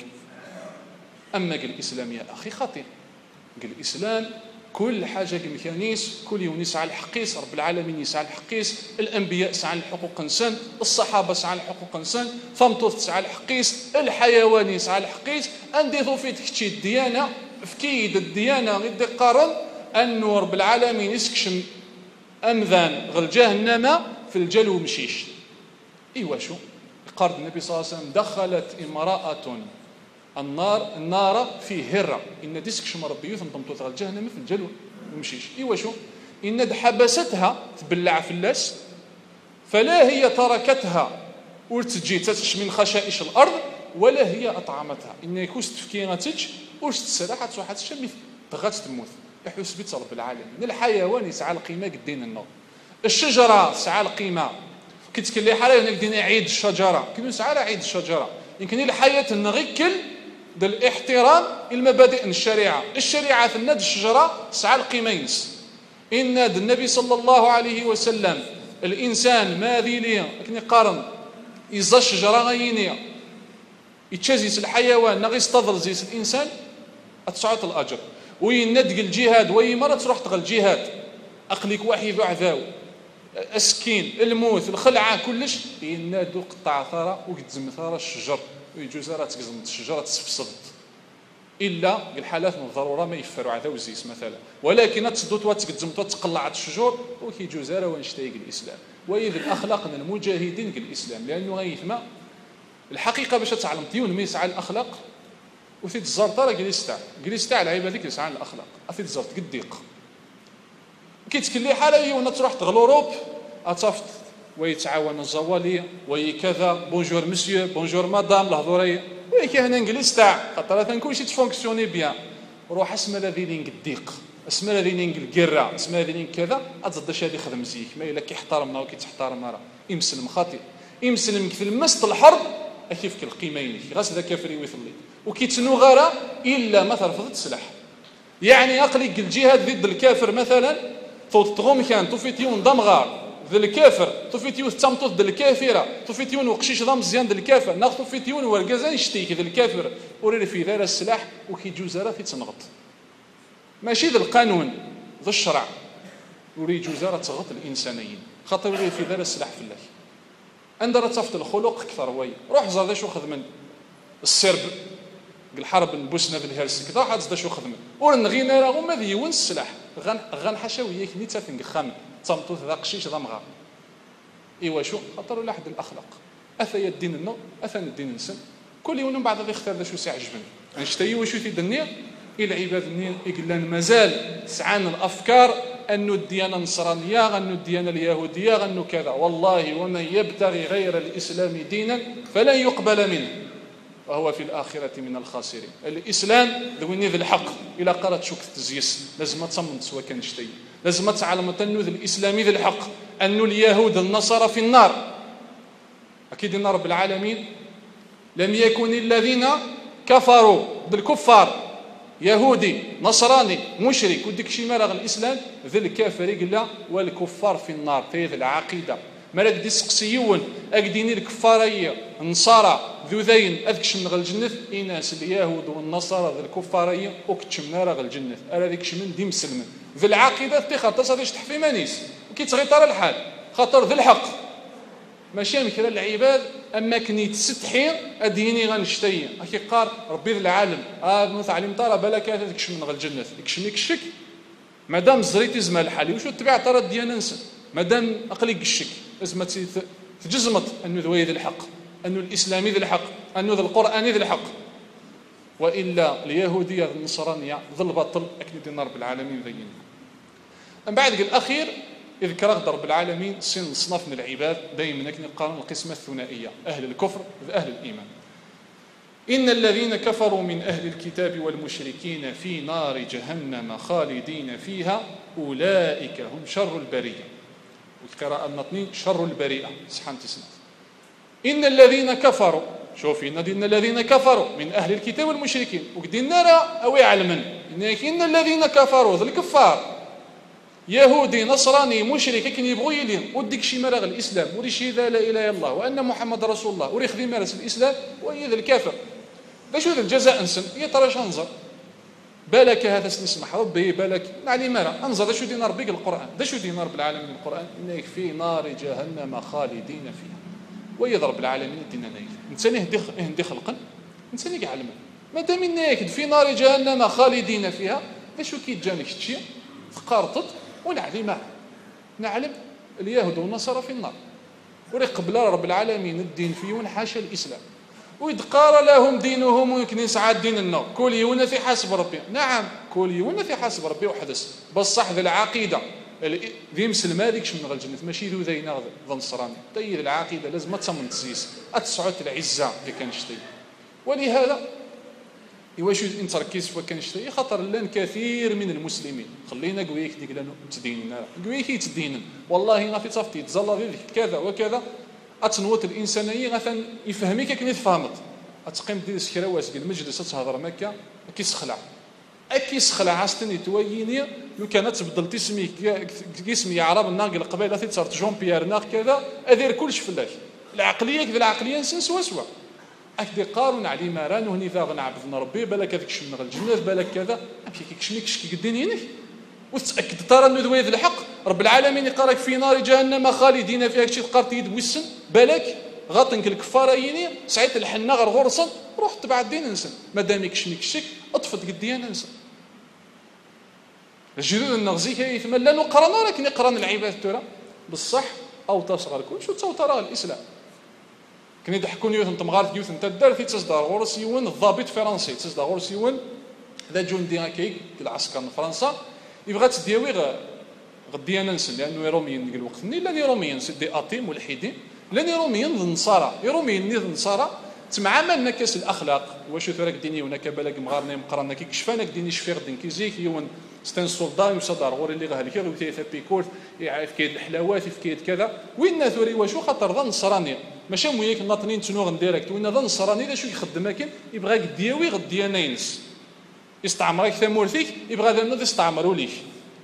اما قال الاسلام يا اخي خطير قال الاسلام كل حاجه كمكانيس كل يوم يسعى الحقيس رب العالمين يسعى الحقيس الانبياء سعى الحقوق انسان الصحابه سعى الحقوق انسان فمطوط سعى الحقيس الحيوان يسعى الحقيس انديثو في تكتشي الديانه في كيد الديانه غير قارن انه رب العالمين يسكشم امذان غل جهنم في الجلو مشيش ايوا شو قارن النبي صلى الله عليه وسلم دخلت امراه النار النار في هره ان ديسكشم ربي يثم طمطوط غل جهنم في الجلو مشيش ايوا شو ان حبستها تبلع في اللاس فلا هي تركتها ورتجي تتش من خشائش الارض ولا هي اطعمتها ان يكوس تفكيرتك واش تسرح تصحى تشمي تغات تموت يحس بيت رب العالمين الحيوان يسعى القيمه قدين النار الشجره تسعى القيمه كي تكلي حاله هناك دينا عيد الشجره كي نسعى عيد الشجره يمكن الحياه النغيكل ديال الاحترام المبادئ الشريعه الشريعه في الناد الشجره تسعى القيمه ينس ان النبي صلى الله عليه وسلم الانسان ما ذي لي كني قارن يزا الشجره غينيه يتشازيس الحيوان نغي يستظل زيس الانسان اتسعط الاجر ويندق الجهاد وي مره تروح تغل الجهاد اقليك وحي ذو عذاو السكين الموت الخلعه كلش ينادو قطع ثرى ويتزم ثرى الشجر ويجوز راه تقزم الشجره تسفسدت الا الحالات من الضروره ما يفروا عذاو زيس مثلا ولكن تصدوت وتقزم وتقلعت الشجور وكيجوز راه ونشتايق الاسلام واذ الاخلاق المجاهدين الاسلام لانه غيثما الحقيقه باش تعلم تيون ما يسعى الاخلاق وثيت الزرطه راه جلست تاع جلست تاع العيبه هذيك يسعى الاخلاق افيت الزرط قديق كيتكلي حاله يونا تروح تغل اوروب اتصافت ويتعاون الزواليه وي كذا بونجور مسيو بونجور مدام الهضوريه وي كي هنا انجليز تاع خاطر كلشي تفونكسيوني بيان روح اسم الذي لين قديق اسم الذي لين القره اسم الذي لين كذا اتزدش هذه خدم زيك ما الا كيحترمنا وكيتحترم راه يمسلم خاطي يمسلم في المست الحرب كيف كالقيمين غاس ذا كافري ويثلي وكيتنو غارة الا ما ترفضت السلاح يعني اقلق الجهاد ضد الكافر مثلا تغوم كان توفيتيون دمغار ذا الكافر توفيتيون تامطوط ذا الكافره توفيتيون وقشيش ضم مزيان ذا الكافر ناخذ توفيتيون ورقازان يشتيك ذا الكافر ورير في ذا السلاح وكيجوز راه تيتنغط ماشي ذا القانون ذا الشرع وري جوز راه تغط الانسانيين خاطر ورير في ذا السلاح في الله عندنا تصفت الخلق اكثر وي روح زاد شو خدمن السرب الحرب نبوسنا في الهرسك راح زاد شو خدمن ورنغينا راه هما ذيون السلاح غن غن حشاويه كني تافنق خام تصمتو ذا قشيش ذا مغار ايوا شو خاطر ولا حد الاخلاق اثا الدين النو اثا الدين نسن كل يوم من بعد غادي يختار ذا شو سيعجبني نشتي واش تيدني الى عباد النير يقلان مازال سعان الافكار انه الديانه النصرانيه انه الديانه اليهوديه انه كذا والله ومن يبتغي غير الاسلام دينا فلن يقبل منه وهو في الاخره من الخاسرين الاسلام ذويني ذي الحق الى قرات شوك تزيس لازم تصمم سوا كان شتي لازم تعلم انه الاسلامي ذي الحق انه اليهود النصارى في النار اكيد ان رب العالمين لم يكن الذين كفروا بالكفار يهودي نصراني مشرك وديك شي مرغ الاسلام ذي الكافر قال والكفار في النار في ذي العقيده ما راك دي سقسيون اكديني الكفاريه النصارى ذو ذين اذكش من غل الجنه اناس اليهود والنصارى ذو الكفاريه وكتشمنا راه غل الجنه ارا ذيك من دي مسلم ذو العقيده تي خاطر صافي تحفي مانيس كي تغيطر الحال خاطر ذو الحق ماشي مكرا العباد اما كني تستحي اديني غنشتي كي قال ربي ذو العالم اه نوث عليم ترى بالك هذاك من غل الجنه يكشم يكشك مادام زريتي زما الحالي وشو تبع ترى الديانه نسى مادام اقلي قشك لازم تجزمت انه ذوي ذي الحق انه الاسلامي ذي الحق انه ذي القراني ذي الحق والا اليهوديه النصرانيه ذي الباطل اكيد ديال رب العالمين ذيين. من بعد الاخير اذكر رب العالمين سن صنف من العباد دائما كني قارن القسمه الثنائيه اهل الكفر واهل الايمان. إن الذين كفروا من أهل الكتاب والمشركين في نار جهنم خالدين فيها أولئك هم شر البرية. والقراءة النطنين شر البريئة سبحان تسنة. إن الذين كفروا شوفي إن الذين كفروا من أهل الكتاب والمشركين وقدين نرى أو يعلمن إن الذين كفروا ذو الكفار يهودي نصراني مشرك كن يبغوا يلين وديك شي مرغ الإسلام وري شي ذا لا إله إلا الله وأن محمد رسول الله وري خذي مارس الإسلام ويذ الكافر باش هذا الجزاء انسن يطرش انظر بالك هذا نسمح ربي بالك نعلي مرة انظر ذا شو دينا ربي القرآن ذا شو دينا رب العالمين القرآن إنك في نار جهنم خالدين فيها ويضرب العالمين دينا نايل انسان يهدي يهدي خلقا انسان يعلم ما دام انك في نار جهنم خالدين فيها ذا شو كي جانك شي تقارطت ونعلي معه نعلم اليهود والنصارى في النار وري قبل رب العالمين الدين فيه ونحاشا الإسلام ويدقار لهم دينهم ويمكن يسعى دين النار كل يونا في حسب ربي نعم كل يونا في حسب ربي وحدث بصح ذي العقيدة ذي مسلم هذيك من غير الجنة ماشي ذو ذينا ذا نصراني طيب العقيدة لازم تصمم تزيس أتسعود العزة اللي كنشتي ولهذا يواش انت ركيز فوا كنشتي خاطر لان كثير من المسلمين خلينا قويك ديك لانه تديننا قويك يتدينن والله ما في صفتي يتزلى ذيك كذا وكذا اتنوت الانسانيه مثلا يفهميك كي تفهمت اتقيم دير سكراواس ديال المجلس تهضر مكه كيسخلع كيسخلع عاستني تويني لو كانت تبدلتي سميك كيسمي عرب الناقل القبيله تيتصرت جون بيير ناق كذا ادير كلش فلاش العقليه كذا العقليه نسن سوا سوا اكدي قارون علي مران وهني ذا غنعبد ربي بالك هذيك شمن غير الجنه بالك كذا امشي كيكشميك شكي قديني هناك وتاكد ترى انه ذوي الحق رب العالمين يقالك في نار جهنم خالدين فيها كشي تقارت يد وسن بالك غاطنك الكفاره يني سعيت الحنا غير غرصا روح تبع الدين انسان مادام يكشميك الشك اطفت قديان انسان الجدود النغزي كيتملى نقرا لكن يقرا العباد ترى بالصح او تصغر كل شو ترى الاسلام كنا يضحكون يوث انت مغارت يوث انت دار في تصدر غورسيون الضابط فرنسي تصدر غورسيون ذا جندي هكاك العسكر من فرنسا يبغى تديوي غديانا نسن لانه روميين ديك الوقت ني لا روميين سدي اطي ملحدين لا روميين النصارى روميين ني النصارى تمعاملنا كاس الاخلاق واش ثراك ديني هناك بالك مغارنا مقرنا كي كشفانا ديني شفير دين كي زيك يون ستان سولدان يصدر غور اللي غهلك وثي بيكول يعرف كاين الحلاوات في كاين كذا وين ثوري واش خاطر ذا نصراني ماشي مويك الناطنين تنو غنديريكت وين ذا نصراني لا شو يخدم لكن يبغى يديوي غديانا ينس يستعمرك ثمورتيك يبغى ذا نوض يستعمروا ليك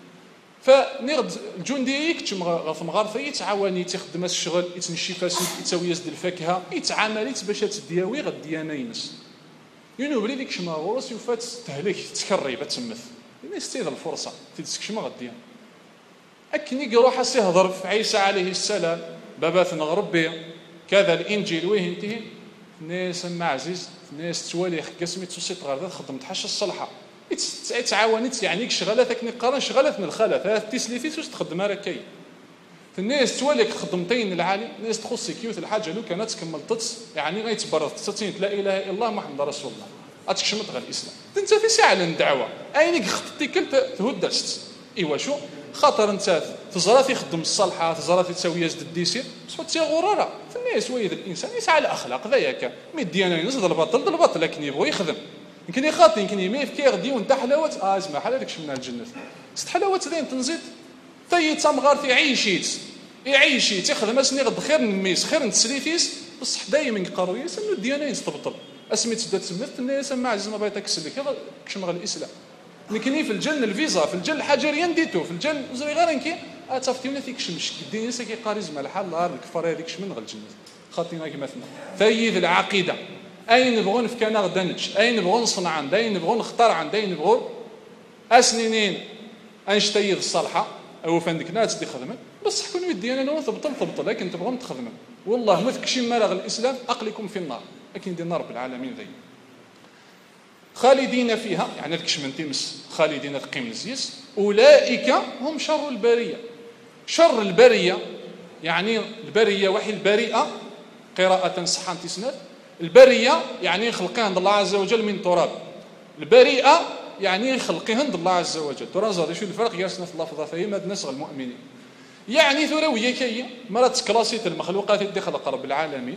فنيغد الجندي يكتم غف مغارثي يتعاوني تخدم الشغل يتنشي فاسد يتساوي يزد الفاكهه يتعامل باش تدياوي غديانا ينس ينوبري ديك شما غورس يفات تهلك تكري بتمث يستيد الفرصه تتسكشما غديان اكني يروح يهضر في عيسى عليه السلام بابات نغربي كذا الانجيل ويه ينتهي ناس معزز ناس توالي قسمي توسيط غير خدمت حاجه الصلحه يتعاونيت يعني شغلاتك نقرا شغلات من الخلف هذا تسليتي واش تخدم راكي الناس تواليك خدمتين العالي ناس تخصك كيوت الحاجه لو كانت كملت يعني غيتبرد ستين لا اله الا الله محمد رسول الله اتكشمت غير الاسلام انت في ساعه الدعوه عينك خطتي كلت تهدست ايوا شو خاطر انت تزراتي خدم الصالحه تزراتي تساوي يزد الديسير بصح تي غراره في الناس ويد الانسان يسعى الاخلاق ذا ياك مديانا ينزل الباطل الباطل لكن يبغى يخدم يمكن يخاطي يمكن يميف كي غدي وانت حلاوه اه اسمع حال هذاك شمنا الجنه ست حلاوه ذين تنزيد تي تمغارتي عيشيت يعيشيت يخدم اسني غد خير نميس خير نتسليتيس بصح دائما يقراو يسنو ديانا يستبطل اسميت تبدا تسمت الناس ما عزنا بغيتك تسلك كشم غير الاسلام لكن في الجن الفيزا في الجن الحجريه نديتو في الجن زري غير انكي اتفتيونا فيك شمش الدين ساكي قارز مع الحال الله الكفار هذيك شمن غل الجنه خاطينا كما مثلا ثيذ العقيده اين نبغوا نفكانا غدا نتش اين نبغوا نصنع اين نبغوا نختار عند اين نبغوا اسنينين انشتيذ الصالحه او فندك ناس دي خدمه بس حكون يدينا انا ثبطن ثبط لكن تبغوا تخدموا والله ما تكشي مرغ الاسلام اقلكم في النار لكن دي النار رب العالمين ذي خالدين فيها يعني ذكش من تمس خالدين تقيم الزيس اولئك هم شر البريه شر البريه يعني البريه وحي البريئه قراءه صحان تسناد البريه يعني خلقها عند الله عز وجل من تراب البريئه يعني خلقها عند الله عز وجل ترى زاد شو الفرق ياسنا في اللفظه فهي ما نسغ المؤمنين يعني ثرويه كي مرات كلاسيت المخلوقات اللي خلق رب العالمين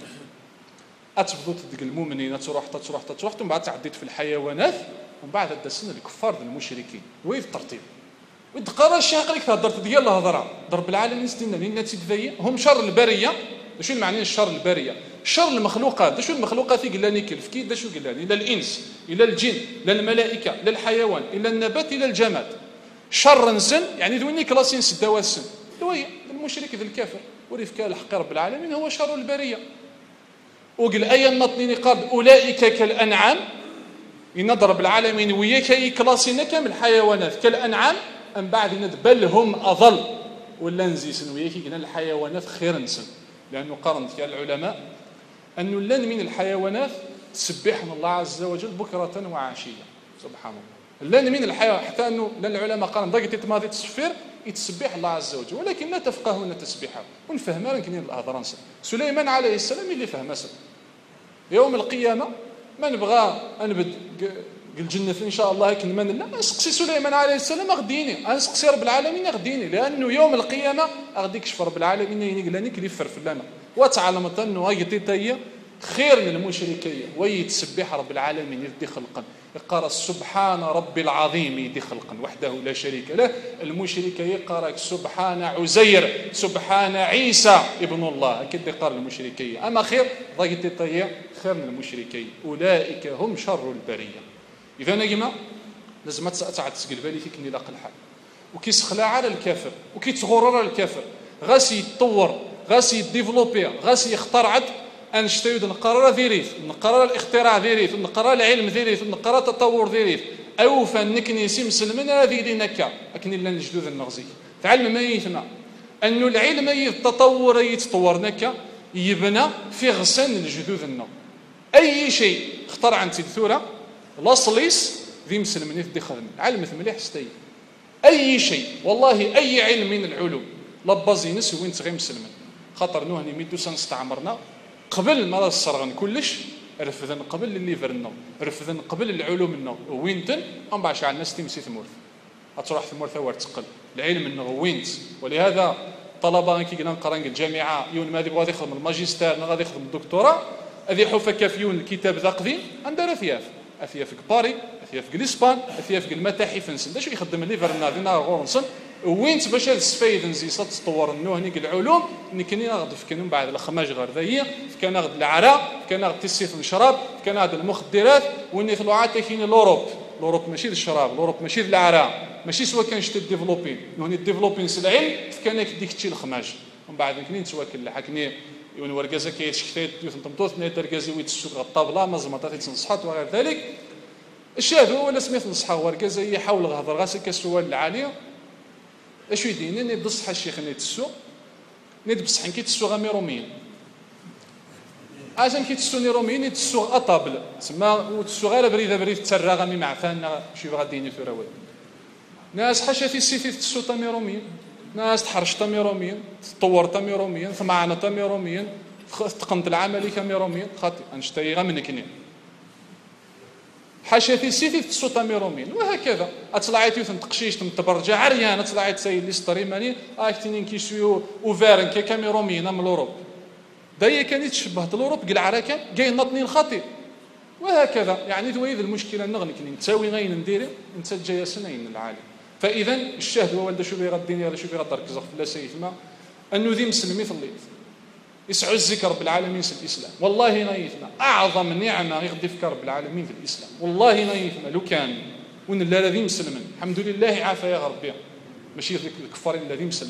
اتفضل تدق المؤمنين تروح تروح تروح ومن بعد تعديت في الحيوانات ومن بعد السنه الكفار المشركين وين الترتيب وتقرا الشاق لك تهضر ديال الهضره ضرب العالمين ستنا لنا تدفي هم شر البريه شو المعنى الشر البريه شر المخلوقات شو المخلوقات قال لي كيف كي شو قال لي الى الانس الى الجن الى الملائكه الى الحيوان الى النبات الى الجماد شر نسن يعني ذوني كلاسين سدوا السن دوي المشرك ذا الكافر وريف كان الحق رب العالمين هو شر البريه وقال اي النطني قال اولئك كالانعام ينضرب العالمين وياك كلاسين كامل الحيوانات كالانعام ام بعد بل هم اضل ولا نزيسن وياك قلنا الحيوانات خير نسن لانه قارنت العلماء انه لن من الحيوانات تسبحنا الله عز وجل بكره وعشيه سبحان الله لن من الحيوان حتى انه لن العلماء قارن ضاقت تماضي تصفير يتسبح الله عز وجل ولكن لا تفقهون تسبيحه ونفهمها كاين الهضره سليمان عليه السلام اللي فهم سر يوم القيامه ما نبغى انبد الجنه ان شاء الله هيك من لا نسقسي سليمان عليه السلام غديني نسقسي رب العالمين غديني لانه يوم القيامه غادي يكشف رب العالمين يقلاني كيفر في اللامه وتعلمت انه هي خير من المشركيه ويتسبح رب العالمين يدي خلقا يقرا سبحان رب العظيم يدي خلقا وحده لا شريك له المشركه يقرا سبحان عزير سبحان عيسى ابن الله اكيد يقرا المشركيه اما خير ضاقت خير من المشركيه اولئك هم شر البريه اذا نجمه لازم تعاد تسقل بالي فيك اني لاق الحال وكيسخلع على الكافر وكيتغرر على الكافر غاسي يتطور غاسي يديفلوبي غاسي يخترع انشتيود نقرر ذيريث نقرر الاختراع ذيريث نقرر العلم ذيريث نقرر التطور ذيريث او فنكني سمسل من هذه دينك لكن الا الجدود النغزي تعلم ما يثنى انه العلم يتطور يتطور يبنى في غسان الجدود النغ اي شيء اخترع انت الثوره لاصليس ذي مسلم يدي خدمه علم مليح ستي اي شيء والله اي علم من العلوم لبازينس وين تغي مسلم خاطر نوهني ميدو سنستعمرنا قبل ما الصرغن كلش رفذن قبل اللي فرنا رفذن قبل العلوم النو وينتن ام باش على الناس تمسي ثمورث اتروح ثمورث ورتقل العلم النو وينت ولهذا طلبه كي قلنا نقرا الجامعه يون ما غادي يخدم الماجستير غادي يخدم الدكتوراه هذه حفه كافيون الكتاب ذا قديم عندها اثياف اثياف في باري اثياف في الاسبان اثياف في المتاحف نسن داش يخدم اللي فرنا دينا غورنسن وينت باش السفايد نزيصات تطور النوهنيك العلوم نكني ناخذ فكن بعد الخماج غير ذي كان ناخذ العراء كان ناخذ تسيف الشراب كان ناخذ المخدرات ونثلو عاد كاين الاوروب الاوروب ماشي الشراب الاوروب ماشي العراء ماشي سوا كان شتي ديفلوبين نهني ديفلوبين العلم كان ديك تشي الخماج ومن بعد نكني نسوا كل حكني يون ورقازه كيتشكتيت يثنطمطوث نيت رقازي ويتسوق الطابله مزمطات تنصحات وغير ذلك الشاهد هو ولا سميت نصحه ورقازه يحاول الهضر غاسي كالسؤال العاليه اش يدينا نيد الصحه الشيخ نيد السوق نيد بصح كي تسو غامي روميين عشان كي تسوني روميين نيد السوق اطابل تسمى وتسو غير بريده بريد تسرى غامي معفان شي غاديني في رواد ناس حاشا في السيتي تسو تامي روميين ناس تحرش تامي روميين تطور تامي روميين ثمعنا تامي روميين تقنت العملي كامي روميين خاطي انشتي غا منك ني حاشا في السيتي تسوط ميرومين وهكذا اطلعيت يوثن تقشيش تبرجع عريان اطلعيت سي لي ستريماني اكتينين كيشويو اوفيرن كي كاميرومين من الاوروب دايا كان يتشبه الاوروب قال عراكان جاي نطني الخطيب وهكذا يعني ذوي المشكله نغني كني نتساوي غين نديري انت جايه سنين العالم فاذا الشاهد هو ولد شو بيغديني هذا شو بيغدرك زغف لا سيفما انه ذي مسلم مثل اللي يسعى الذكر رب العالمين في الإسلام والله نايفنا أعظم نعمة يغدي فيك رب العالمين في الإسلام والله نايفنا لو كان ون الذي مسلمين الحمد لله عافى يا ربي ماشي الكفار الذي مسلمين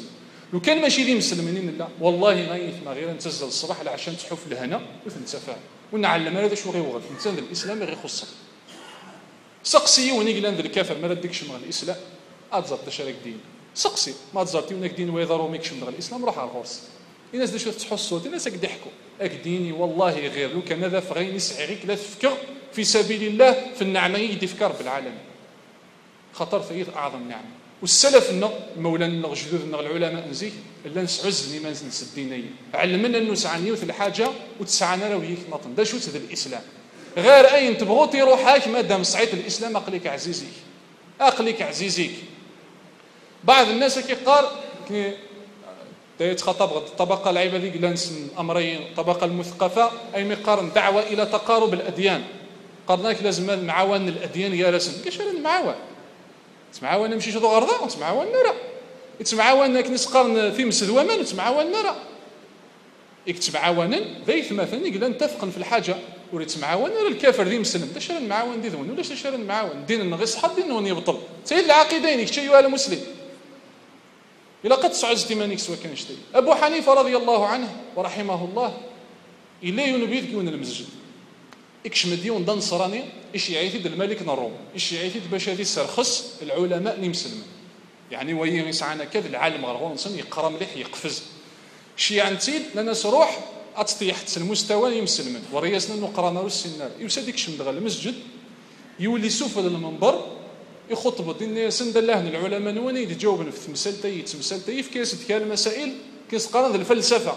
لو كان ماشي دي مسلمين لا والله ما يثما غير نتزل الصباح عشان تحوف لهنا وتنتفاهم ونعلم هذا شو غير وغد نتزل الاسلام غير خصك سقسي ونيق لند الكافر ما ردكش من الاسلام اتزرت تشارك دين سقسي ما تزرتي ونك دين ويضروا ميكش من الاسلام روح على الغرس الناس اللي شوف تحسوا الناس هك ضحكوا هك ديني والله غير لو كان هذا فغي نسعي غير لا تفكر في سبيل الله في النعمه يدي فكر بالعالم خطر ثقيل اعظم نعمه والسلف لنا مولانا جدودنا العلماء نزيه الا نسعز لما نسديني علمنا انه سعانيو في الحاجه وتسعنا راه ويك نطن دا شو هذا الاسلام غير اين تبغوا تروحاك ما دام صعيت الاسلام اقليك عزيزيك اقليك عزيزيك بعض الناس كيقال كي يتخاطب الطبقه العباديه جلانس امرين الطبقه المثقفه اي مقارن دعوه الى تقارب الاديان قرناك لازم معاون الاديان يا رسم كاش انا معاون تمعاون نمشي شدو غرضه وتمعاون نرى تمعاون انك نسقرن في مسد ومان تمعاون نرى اك تمعاون ذي مثلا قال نتفق في الحاجه وريت تمعاون راه الكافر ذي مسلم داش راه المعاون دي ذون ولا داش راه المعاون دين غير صحاب دين يبطل سيد العقيدين كشي يا مسلم الا قد سعزتي مانيك سوا كان شتي ابو حنيفه رضي الله عنه ورحمه الله الى ينبيذ كون المسجد اكش مديون دان صراني ايش يعيث الملك نروم ايش يعيث باش هذه سرخص العلماء اللي مسلمين يعني وي يسعنا كذا العالم غرغون صن يقرا مليح يقفز شي عنتيد لنا روح اتطيح المستوى يمسلمين ورياسنا نقرانا والسنار يوسديك شمدغ المسجد يولي سفل المنبر يخطب الناس ندلاه العلماء نواني يجاوبن في تمثالتي يتمثالتي في كاس ديال المسائل كاس قرا الفلسفه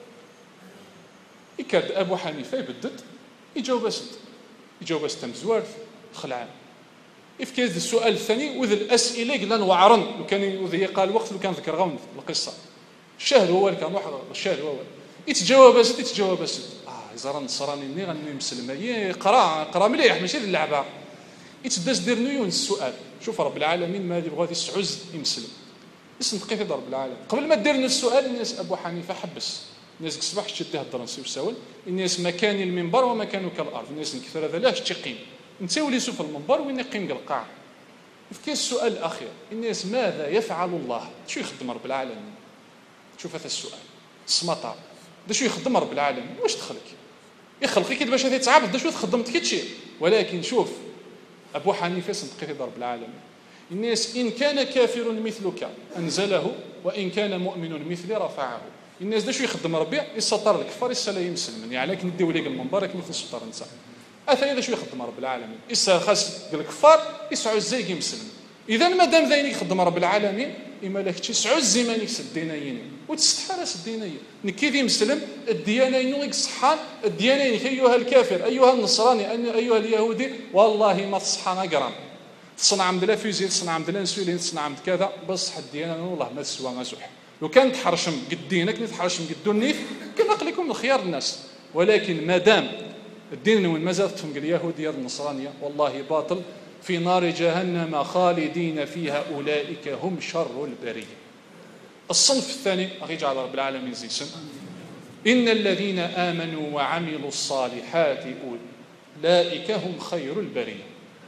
يكاد ابو حنيفه يبدد يجاوب اسد يجاوب اسد مزوار خلعان في كاس السؤال الثاني وذ الاسئله قلنا وعرن لو كان وذي قال وقت لو كان ذكر غون القصه الشهر هو اللي كان واحد الشهر هو يتجاوب اسد يتجاوب اسد اه زران صراني ني غني مسلم يقرا قرا مليح ماشي اللعبه يتداز دير نيون السؤال شوف رب العالمين ما يبغى يسعز يمسلم اسم دقيقه رب العالمين قبل ما دير السؤال الناس ابو حنيفه حبس الناس كصباح شتي هضر نسيو ساول الناس مكان المنبر ومكانه كالارض الناس كثر هذا لاش تقيم انت ولي سوف المنبر وين يقيم القاع في السؤال الاخير الناس ماذا يفعل الله شو يخدم رب العالمين شوف هذا السؤال السمطه دا شو يخدم رب العالمين واش دخلك يخلقك كي باش تتعبد دا شو خدمت كي شيء ولكن شوف ابو حنيفه صدقي في رب العالمين الناس ان كان كافر مثلك انزله وان كان مؤمن مثلي رفعه الناس دا شو يخدم ربي يسطر الكفار يسلا يمسلم يعني لكن نديو ليك المنبر كيف نسطر انت اثا شو يخدم رب العالمين يسا خاص الكفار يسعوا الزيك يمسلم اذا ما دام ذاين يخدم رب العالمين اما لك تسعوا الزمان يسدينين وتستحال سدينين نكيدي مسلم الديانين يصحان الديانين ايها الكافر ايها النصراني ايها اليهودي والله ما تصحانا قران تصنع عمد لا فيزي تصنع عمد لا انسولين تصنع عمد كذا بصح الديانه والله ما تسوى مسوح لو كان تحرشم قد دينك تحرشم قد النيف كان اقلكم الخيار الناس ولكن ما دام الدين وين ما زادتهم اليهوديه النصرانيه والله باطل في نار جهنم خالدين فيها اولئك هم شر البريه. الصنف الثاني يجعل رب العالمين زيسن ان الذين امنوا وعملوا الصالحات اولئك هم خير البريه.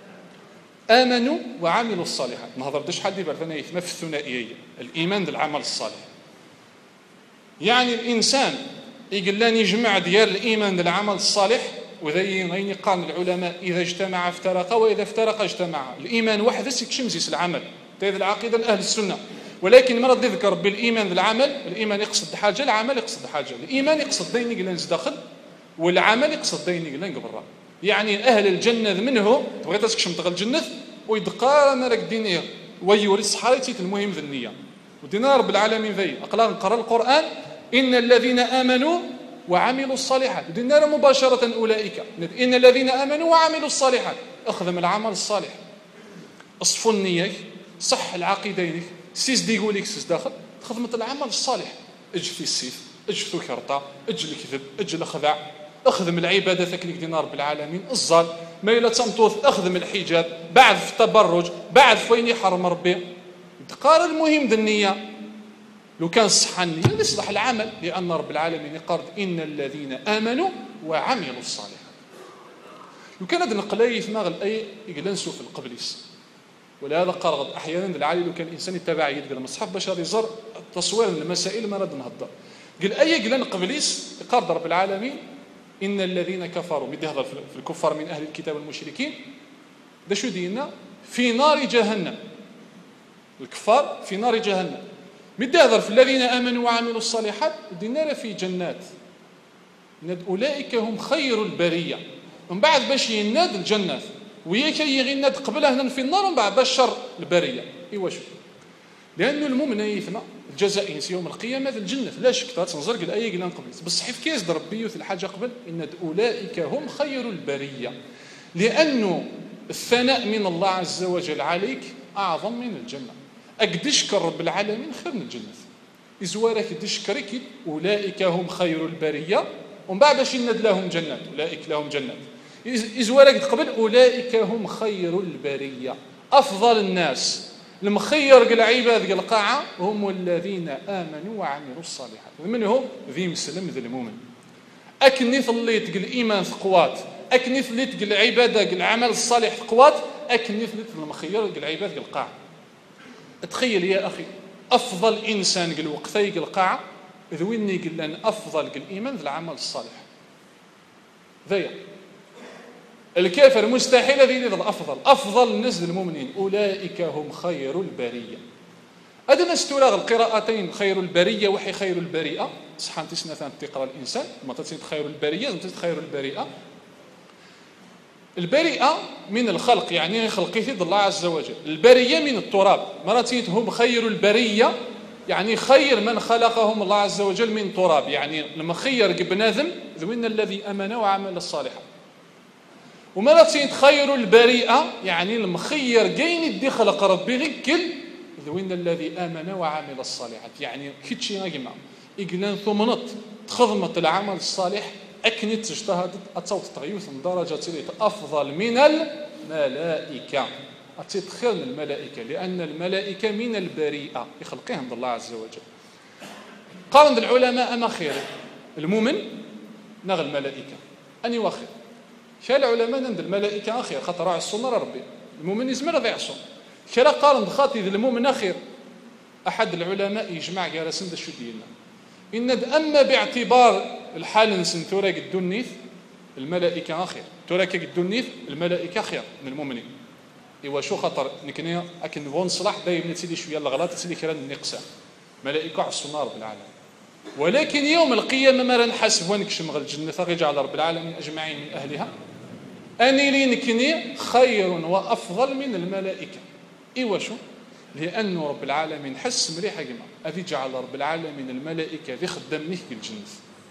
امنوا وعملوا الصالحات ما هضردش حد يبر ثاني ما في الثنائيه الايمان بالعمل الصالح يعني الانسان يقول لان يجمع ديال الايمان بالعمل الصالح وذين قال العلماء اذا اجتمع افترق واذا افترق اجتمع الايمان وحده يكشمزيس العمل هذه العقيده لاهل السنه ولكن مرض يذكر بالايمان بالعمل الايمان يقصد حاجه العمل يقصد حاجه الايمان يقصد دين يقول داخل والعمل يقصد دين يقول قبل يعني اهل الجنه منه تبغي تسكشم تغل الجنه ويدقار مالك دينيه ويوري صحاريتي المهم ذي النيه ودينا رب العالمين ذي اقلا نقرا القران ان الذين امنوا وعملوا الصالحات ودينا مباشره اولئك ان الذين امنوا وعملوا الصالحات اخذ العمل الصالح اصفوا النيه صح العقيدين سيس دي يقول لك سيس داخل خدمه العمل الصالح اج في السيف اج في كرطه اج الكذب اج الخدع اخذم العباده ذاك اللي دينا رب العالمين الظال ما الا تمطوث اخذم الحجاب بعد في التبرج بعد فين يحرم ربي تقار المهم ذا النيه لو كان صح النيه يصلح العمل لان رب العالمين يقرض ان الذين امنوا وعملوا الصالحات لو كان هذا القلايث ما غل اي يجلسوا في القبليس ولهذا قال احيانا العالي لو كان الانسان يتبع يد المصحف باش غادي يزر تصوير المسائل ما راد نهضر قال اي قال قبليس قال رب العالمين ان الذين كفروا مدي يهضر في الكفار من اهل الكتاب والمشركين دا شو دينا في نار جهنم الكفار في نار جهنم مدي يهضر في الذين امنوا وعملوا الصالحات دينا في جنات اولئك هم خير البريه من بعد باش يناد الجنات وياك يغيناد قبلها هنا في النار ومن بعد باش شر البريه ايوا شوف لانه المؤمن يثنى الجزاء ينسي يوم القيامه في الجنه لا شك تنزرق الايه قلنا قبل بصح في كيس ربي في الحاجه قبل ان اولئك هم خير البريه لانه الثناء من الله عز وجل عليك اعظم من الجنه اقدشكر رب العالمين خير من الجنه ازوارك دشكرك اولئك هم خير البريه ومن بعد باش يند لهم جنات اولئك لهم جنات ازوارك قبل اولئك هم خير البريه افضل الناس المخير العباد القاعه هم الذين امنوا وعملوا الصالحات من هم ذي مسلم ذي المؤمن اكني ثليت الايمان ثقوات اكني ثليت العباده العمل الصالح ثقوات اكني ثليت المخير العباد القاعه تخيل يا اخي افضل انسان قال وقتي القاعه ذويني قال لنا افضل الايمان ذي العمل الصالح ذي الكافر مستحيل ذي الافضل افضل الناس المؤمنين اولئك هم خير البريه هذا نستوراغ القراءتين خير البريه وحي خير البريئه صح انت سنتان تقرا الانسان ما تسيت خير البريه انت خير البريئه البريئه من الخلق يعني خلقيه الله عز وجل البريه من التراب مراتيت هم خير البريه يعني خير من خلقهم الله عز وجل من تراب يعني لما خير بنادم ذوين الذي امن وعمل الصالحات ومراتين خير البريئه يعني المخير جاين يدي خلق ربي غير كل ذوين الذي امن وعمل الصالحات يعني كيتشي غيما يقلان ثمنط تخدمت العمل الصالح اكنت اجتهدت اتصوت تغيوث من درجه افضل من الملائكه اتيت خير من الملائكه لان الملائكه من البريئه يخلقهم الله عز وجل قارن العلماء انا خير المؤمن نغ الملائكه اني واخير كلا العلماء عند الملائكه اخير خاطر راعي السنه ربي المؤمن يزمر ذا يعصم كلا قارن خاطي المؤمن اخير احد العلماء يجمع جالسين ذا شو ديالنا ان اما باعتبار الحال نسن توراك الدنيث الملائكه اخير توراك الدنيث الملائكه خير من المؤمنين ايوا شو خاطر نكني اكن بون صلاح دايما تسيدي شويه الغلط تسيدي كرا النقصان ملائكه على السنه رب العالمين ولكن يوم القيامه ما نحاسب ونكشم غير الجنه غيجعل رب العالمين اجمعين من اهلها اني لي نكني خير وافضل من الملائكه ايوا شو لانه رب العالمين حس مليحه كما اذي جعل رب العالمين الملائكه ذي خدامني في الجنه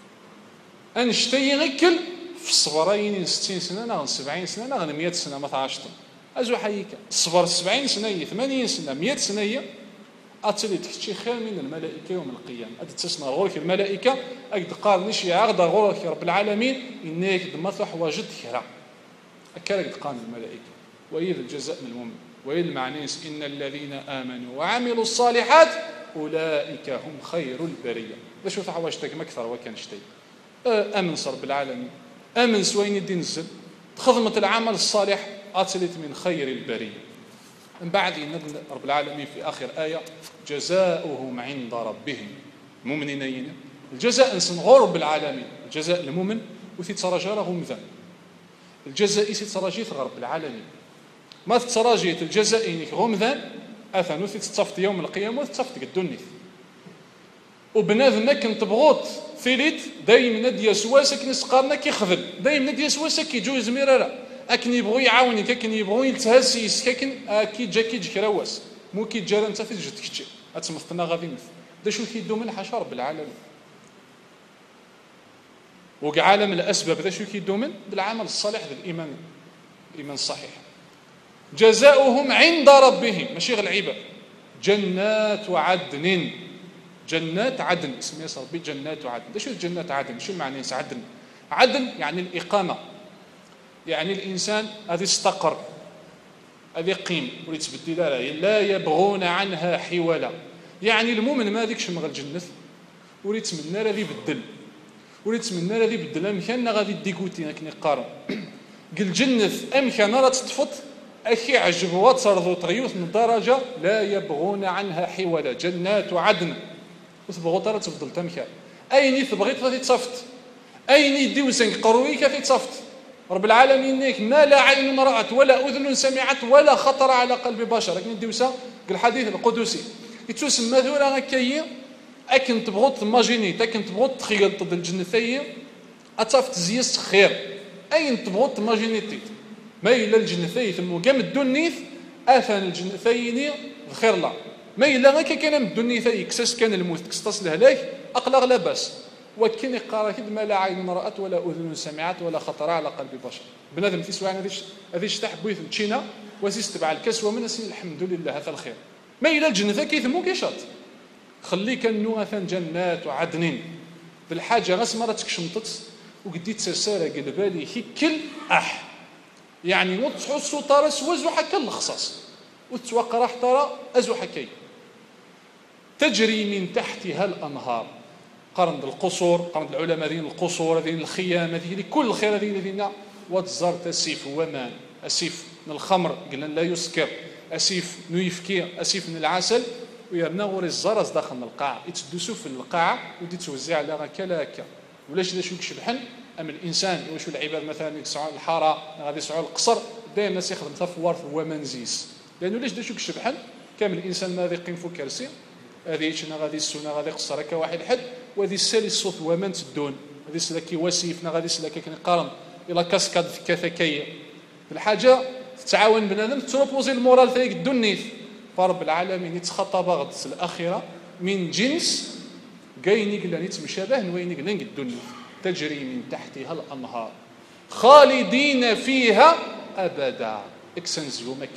انشتي غيكل في الصبرين ستين سنه نغ سبعين سنه نغ مئة سنه ما تعاشط ازو حيك الصبر سبعين سنه ثمانين سنه مئة سنه اتلي تكتشي خير من الملائكه يوم القيامه ادي تسنى غورك الملائكه اكد قارنيش يا غدا غورك رب العالمين انك دمثح وجد خيرا اكلك قان الملائكه واذا الجزاء من المؤمن واذا المعنيس ان الذين امنوا وعملوا الصالحات اولئك هم خير البريه باش تحواجتك ما اكثر وكان شتي امن رب العالمين امن سوين الدين الزل خدمه العمل الصالح اتلت من خير البريه من بعد ينزل رب العالمين في آخر آية جزاؤهم عند ربهم المؤمنين الجزاء نسنغور رب العالمين الجزاء المؤمن وثي تراجع رغم ذن الجزاء يسي تراجيت رب العالمين ما تراجيت الجزاء إنك غمذان أثنو ثي تتصفت يوم القيامة وتتصفت الدنيا وبنادم كنت بغوت ثيليت دايما ندي سواسك نسقارنا كيخذل دايما ندي سواسك كيجوز ميرارا اكن يبغوا يعاونك اكن يبغوا يلتهسيس كاكن اكيد جا كيجي كراواس مو كيتجرى انت في جهد كتشي اتمثلنا غادي مثل دا شو كيدو من حشر رب العالمين وعالم الاسباب دا شو كيدو من بالعمل الصالح بالايمان الايمان الصحيح جزاؤهم عند ربهم ماشي غير العباد جنات عدن جنات عدن اسمها ربي جنات عدن دا شو جنات عدن شو معنى عدن عدن يعني الاقامه يعني الإنسان هذه استقر هذه قيم وليتبدل لا يبغون عنها حولا يعني المؤمن ما ذيكش مغل الجنة وليتمنى لا يبدل وليتمنى لا يبدل أمكان غادي ديكوتي كني قارن قال الجنة أمكان راه تطفط أخي عجبوا تصرضوا تغيوث من درجة لا يبغون عنها حولا، جنات عدن. وتبغوا ترى تفضل تمكال أين تبغي تفضل تصفت، أين يديو سنك قروي كفي تصفت. رب العالمين نيك ما لا عين رأت ولا أذن سمعت ولا خطر على قلب بشر. لكن يديوسا الحديث القدسي يتسمى ذولا هكايا أكن تبغوا تماجيني أكن تبغوا تخيل ضد الجنثية أتصفت زيس خير. أين تبغوا تماجيني تيت ما إلا الجنثي ثم قام الدنيث أثن الجنثيني الخير لا ما إلا غير كان الدنيثي كسس كان الموت كستص لهلاك أقلق لا بأس. وكن يقرا كد ما لا عين رأت ولا أذن سمعت ولا خطر على قلب بشر. بنادم في سواء هذيش هذيش تحت بويث تشينا وزيس تبع الكسوة من اسم الحمد لله هذا الخير. ما إلا الجنثي كيثمو كيشاط خليك النو أثن جنات وعدن بالحاجة غاس مرة تكشمطت وقديت سرسارة قلبالي هكل أح يعني وتحسوا ترى سوزو حكا الخصاص وتوقع راح ترى أزو حكي تجري من تحتها الأنهار. قرن القصور قرن العلماء ذين القصور ذين الخيام ذين كل الخير ذين ذين وتزرت السيف ومان السيف من الخمر قلنا لا يسكر أسيف نيفكي أسيف من العسل ويرنا وري الزرز داخل القاع يتدسوا في القاع ودي توزع على كلا هكا ولاش لا شو كشبحن أما الإنسان وشو العباد مثلا يسعوا الحارة غادي يسعوا القصر دايما الناس يخدم تفورث ومنزيس لأنه ليش دا شو كشبحن كامل الإنسان ما ذي قيم فو كرسي هذه يشنا غادي السنة غادي يقصر هكا واحد حد وهذه السالي الصوت ومن تدون هذه سلاكي وسيفنا غادي سلاكي كنقارن إلى كاسكاد في كثكية الحاجة تتعاون بنادم تروبوزي المورال ثاني الدنيث فرب العالمين يتخطى بغض الأخيرة من جنس قاين يقلن يتمشابه نوين يقلن الدنيث تجري من تحتها الأنهار خالدين فيها أبدا اكسنزيو مكي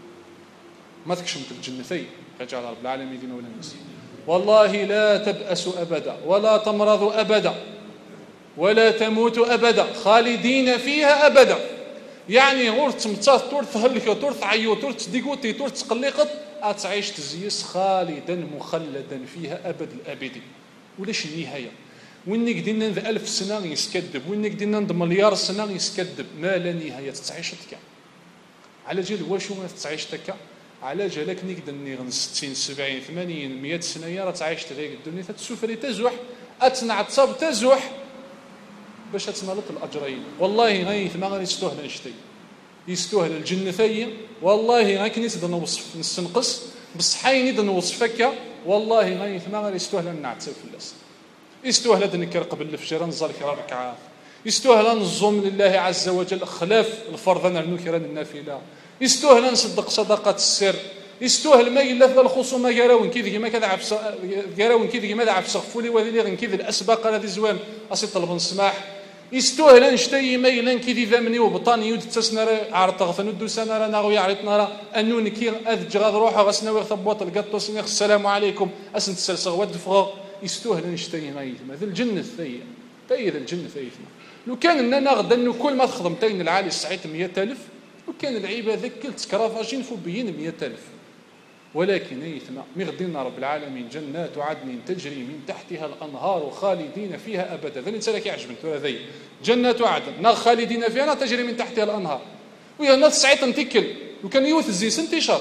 ما تكشمت الجنة رجع رب العالمين دين ولا نسي والله لا تبأس أبدا ولا تمرض أبدا ولا تموت أبدا خالدين فيها أبدا يعني ورث متصاص تورث هلك تورث عيو تورث ديكوتي تورث تقلقط أتعيش تزيس خالدا مخلدا فيها أبد الأبدي ولاش النهاية وينك دينا ذا ألف سنة يسكذب وينك دينا ذا مليار سنة يسكذب ما لا نهاية تعيش تكا على جال واشو ما تعيش تكا على جالك نقدر نغن ستين سبعين ثمانين مئة سنة يا راه تعيش تغيق الدنيا تسفري تزوح أتنعتصب تزوح باش تنالط الأجرين والله غيث ما غادي يستوهل نشتي يستوهل الجنثية والله غير كنيت نوصف نستنقص بصحين يد نوصفك والله غيث ما غادي يستوهل نعتسب في اللاس يستوهل هذا نكر قبل الفجر نزل كرا ركعات يستوهل نصوم لله عز وجل خلاف الفرض نكر النافلة يستوهل نصدق صدقة السر يستوهل ما إلا في الخصومة جراون كذي ما كذا عفس جراون كذي ما عفس سقفولي وذي غن كذي الأسباق هذه زوام أصي طلب السماح يستوهل نشتي ما إلا كذي ذمني وبطاني يود تسنر عرض تغثن الدوسنا رانا غوي عرضنا أنو نكير أذ غاد روحه غسنا ويثبط القطو سنيخ السلام عليكم أسن تسلسل ودفغ يستوهل نشتي ما يثم ذي الجنة ثي ثي ذي الجنة ثي لو كان إننا غدا إنه كل ما تخدمتين العالي السعيت مئة ألف وكان العيبة ذاك كل تكرافاجين فو بين مئة ألف ولكن ايثنا مغدنا رب العالمين جنات عدن تجري من تحتها الأنهار خالدين فيها أبدا ذا الإنسان لك يعجبك ذي جنات عدن نار خالدين فيها تجري من تحتها الأنهار ويا ناس سعيت نتكل وكان يوث الزيس انتشاط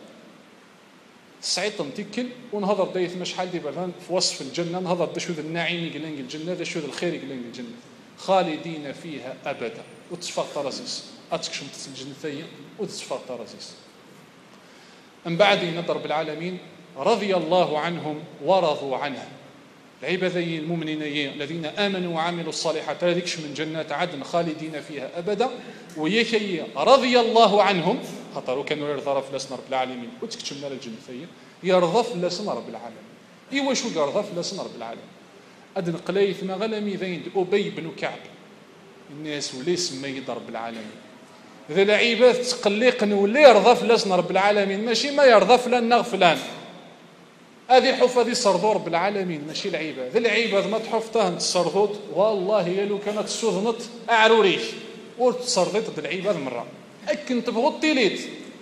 سعيت نتكل ونهضر دايث مشحال دي بلان في وصف الجنة نهضر دا شو ذا النعيم يقلنج الجنة دا شو ذا الخير يقلنج الجنة خالدين فيها أبدا وتصفق ترزيس أتكشم تسجن وتصفق ترزيس من بعد نضرب العالمين رضي الله عنهم ورضوا عنه العباد المؤمنين الذين آمنوا وعملوا الصالحات هذيكش من جنات عدن خالدين فيها أبدا ويكي رضي الله عنهم خطروا كانوا يرضى فلسنا رب العالمين وتكتشمنا الجنة يرضى فلسنا رب العالمين إيوا شو يرضى فلسنا رب العالمين أدن قليث ما غلمي ذين أبي بن كعب الناس وليس ما يضرب العالمين ذا العباد تقلقنا ولا يرضى فلسنا رب العالمين ماشي ما يرضى فلان فلان هذه حفظ صرضو رب العالمين ماشي العباد ذا العباد ما تحفظه تصرضوت والله يا لو كانت صوذنت اعروريش وتصرضت ذا العباد مره اكن تبغوا التيليت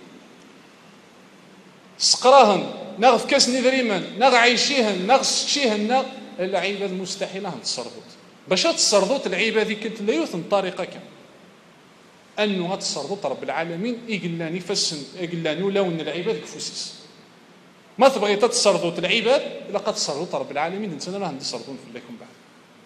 سقراهن نغف كاس نذريمن نغ عيشيهن نغ سكشيهن نغ العباد مستحيل تصرضوت باش تصرضوت العباد كنت لا يوثن طريقه كان انه غتصرفوا رب العالمين يقلاني فسن يقلاني ولاو ان العباد كفوسيس ما تبغي تتصرفوا العباد الا قد تصرفوا رب العالمين انت راه نتصرفون في لكم بعد.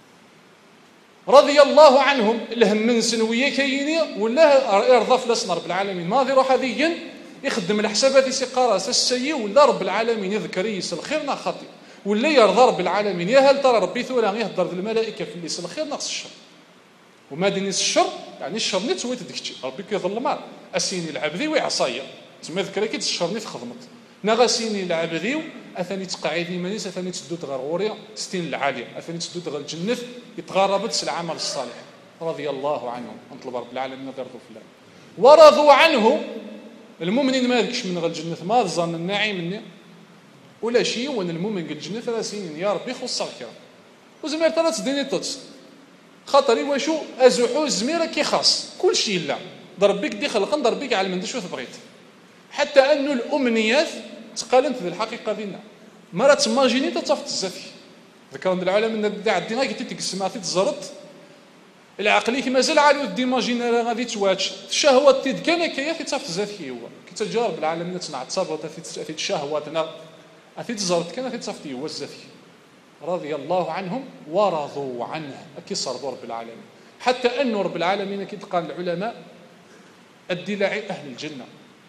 رضي الله عنهم الهم من سنويه كايني ولا يرضى فلسنا رب العالمين ما ذي روح هذيا يخدم الحسابات يسقى راس السيء ولا رب العالمين يذكر يس الخير نا خطي ولا يرضى رب العالمين يا هل ترى ربي ثورا يهضر الملائكه في الليس الخير ناقص الشر وما دينيس الشر يعني الشر نيت سويت ديكتي ربي كيظل مار اسيني العبدي وعصايا تما ذكر كي الشر نيت خدمت نغاسيني العبدي اثني تقعيد مانيس اثني تسدود غير غوريا ستين العاليه اثني تسدود غير الجنه يتغربت العمل الصالح رضي الله عنهم نطلب رب العالمين يرضوا في الله ورضوا عنه المؤمنين ما ذكش من غير الجنه ما ظن النعيم مني ولا شيء وان المؤمن قال الجنه ثلاثين يا ربي خص الكرام وزمير ثلاث ديني توتس خاطري واشو ازوحو الزميره كي خاص كل شيء لا ضرب بك دي خلقا ضرب بك على من شو بغيت حتى انه الامنيات تقالنت في الحقيقه ديالنا ما راه تماجيني تتصفت الزاتي ذكر عند العالم ان دي عندنا قلت لك السماعه تزرت العقلي كي مازال عالي ديماجينا غادي تواتش الشهوات تيد كان كيا تصفت الزاتي هو كي تجارب العالم تنع تصرفت في الشهواتنا اثي تزرت كان اثي تصفتي هو الزاتي رضي الله عنهم ورضوا عنه كي صرفوا رب العالمين حتى انه رب العالمين كي قال العلماء الدلاعي اهل الجنه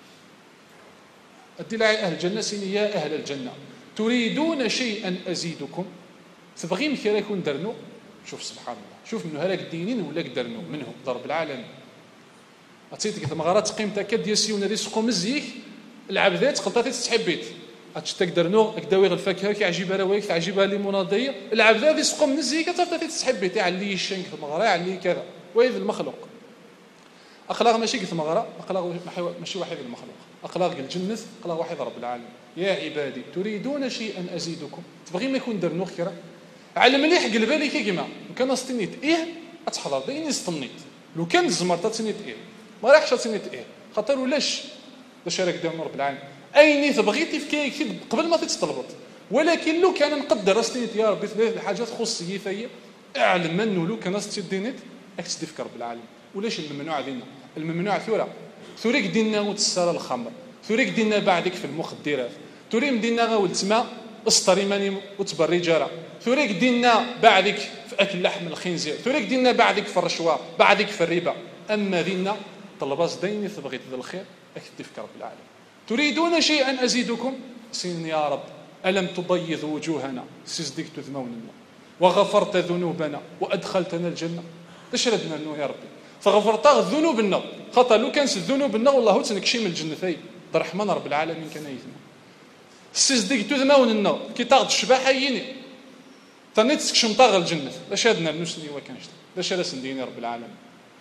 الدلاعي اهل الجنه سيني يا اهل الجنه تريدون شيئا ازيدكم تبغي خير يكون درنو شوف سبحان الله شوف منه هلاك الدينين ولا درنو منهم ضرب العالمين عطيتك ثم غارات قيمتك كد يسيون هذه سقو مزيك العبدات قلطاتي تتحبيت اتشتك درنو اكداوي الفاكهه كيعجبها روايك تعجبها ليموناديه العبد هذه سقو مزيك تفضل تتحبي تاع اللي الشنك ثم غرا على كذا وإذ المخلوق اخلاق ماشي ثم غرا اخلاق ماشي واحد المخلوق اخلاق الجنه اخلاق واحد رب العالمين يا عبادي تريدون شيئا ازيدكم تبغي ما يكون درنو خيرا على مليح قلب لي كيما كان استنيت ايه اتحضر ديني استنيت لو كان الزمر تسنيت ايه ما راحش تسنيت ايه خاطر ولاش باش راك داير رب العالمين ايني تبغيتي في كي قبل ما تتطلبط ولكن لو كان نقدر استنيت يا ربي ثلاث الحاجات خصي ثي اعلم انه لو كان استدينت اكتدي في رب العالمين ولاش الممنوع دينا الممنوع ثوره ثوريك دينا وتسال الخمر ثوريك دينا بعدك في المخدرات توريم دينا غاول تما اسطري ماني وتبري جاره ثوريك دينا بعدك في اكل لحم الخنزير ثوريك دينا بعدك في الرشوه بعدك في الربا اما دينا طلباس ديني تبغي تذ الخير اكتدي في رب العالمين تريدون شيئا ازيدكم سين يا رب الم تبيض وجوهنا سيزدكت ذنوبنا وغفرت ذنوبنا وادخلتنا الجنه اش ردنا انه يا ربي فغفرت ذنوبنا خاطر لو كانت ذنوبنا والله تنكشي من الجنه ثي برحمن رب العالمين كان يثنى سيزدكت ذنوبنا كي تاخذ الشباحه يني تنيت كشمطاغ الجنه اش هدنا نسني وكانش اش لا سنديني رب العالمين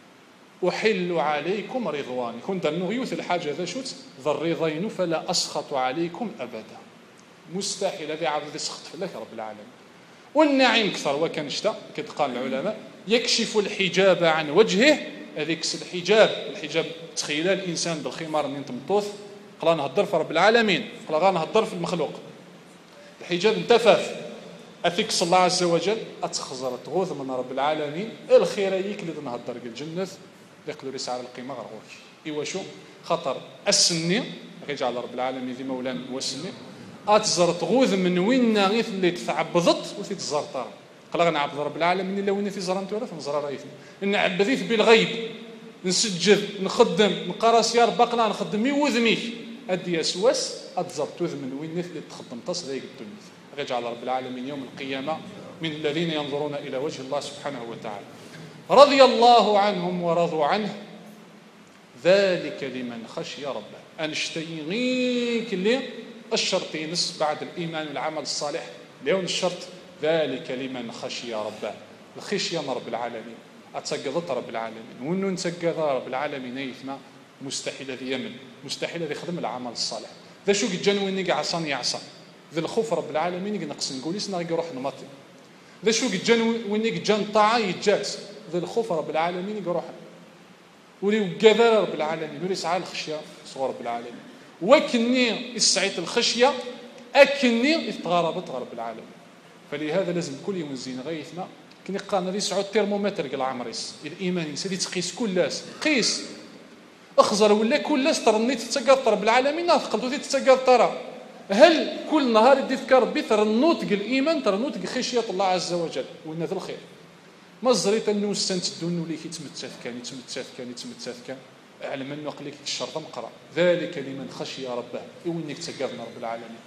أحل عليكم رضواني كنت النغيوث الحاجة ذا شوت ذا الرضين فلا أسخط عليكم أبدا مستحيل هذا عبد يسخط لك رب العالمين والنعيم كثر وكان شتا كد قال العلماء يكشف الحجاب عن وجهه هذيك الحجاب الحجاب تخيل الإنسان بالخمار من تمطوث قال نهضر في رب العالمين قال نهضر في المخلوق الحجاب انتفاف أثيك صلى الله عز وجل أتخزر تغوث من رب العالمين الخير يكلد نهضر الجنة يقدر يسعى القيمه غروك ايوا شو خطر السني يجعل رب العالمين ذي مولانا والسني اتزر تغوذ من وين غيث اللي تعبضت وفي تزرطار قلغنا عبد رب العالمين الا وين في زرنت ولا في نزرا رايثني ان عبديت بالغيب نسجد نخدم نقرا سيار باقنا نخدم يوذميك ادي اسواس اتزر توذ من وين اللي تخدم تصديق الدنيا يجعل رب العالمين يوم القيامه من الذين ينظرون الى وجه الله سبحانه وتعالى رضي الله عنهم ورضوا عنه ذلك لمن خشي ربه أنشتيغيك اللي الشرطين بعد الإيمان والعمل الصالح ليون الشرط ذلك لمن خشي ربه الخشية رب العالمين أتسقضت رب العالمين وأنه نتسقض رب العالمين يثمى مستحيل ذي يمن مستحيل ذي يخدم العمل الصالح ذا شو قد ويني عصان يعصى ذي الخوف رب العالمين نقص نقول سنا يروح نمطي ذا شو قد ويني جان طاعة يتجاز ذا الخوف رب العالمين يروح ولي قذر رب العالمين ولي سعى الخشيه صور رب العالمين وكني استعيت الخشيه اكني يتغربت رب العالمين فلهذا لازم كل يوم نزين غيثنا كني قالنا لي سعود ترمومتر قال عمريس الايمان سيدي تقيس كل ناس قيس اخزر ولا كل ترنيت تتقطر بالعالمين ثقلتو تتقطر. هل كل نهار يدي تذكر ربي ترنوت الايمان ترنوت خشيه الله عز وجل وإن ذا الخير ما زريت انه استنتدون ولي كيتمتث كان يتمتث كان يتمتث كان اعلم انه قال لك الشرط مقرا ذلك لمن خشي ربه وانك تقابلنا رب العالمين.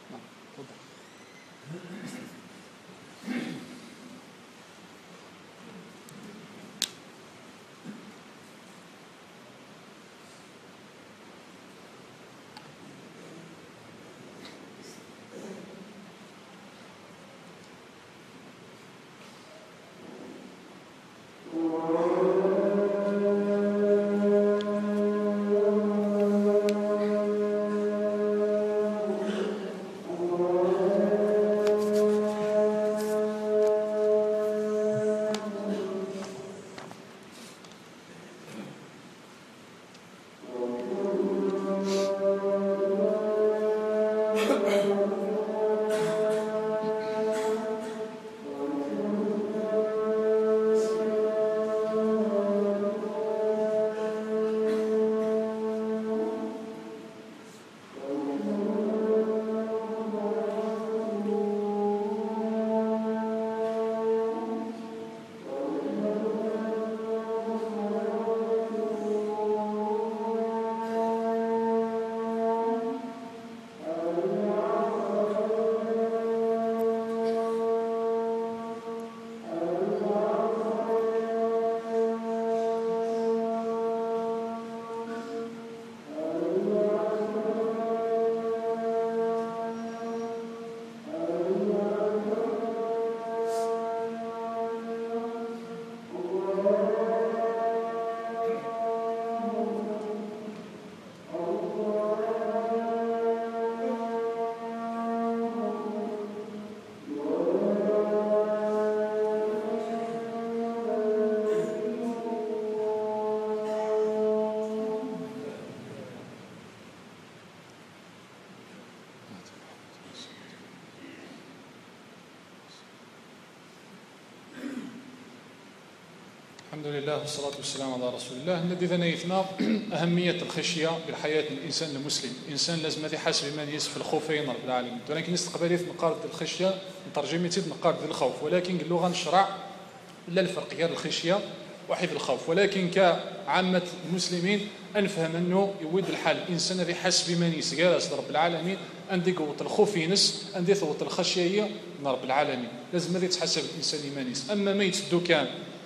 الحمد لله والصلاة والسلام على رسول الله. الذي ذنيتنا أهمية الخشية بالحياة الإنسان المسلم. الإنسان لازم يحاسب بما يس في الخوفين رب العالمين. ولكن نستقبل نقارد الخشية نترجمة نقارد الخوف، ولكن اللغة نشرع لا الفرق غير الخشية وحيد الخوف. ولكن كعامة المسلمين أنفهم أنه يود الحال الإنسان اللي حاسب بما يس جالس رب العالمين عندي قوة الخوف ينس عندي قوة الخشية من رب العالمين. لازم هذه تحسب الإنسان يمانيس. أما ما يتسدو كان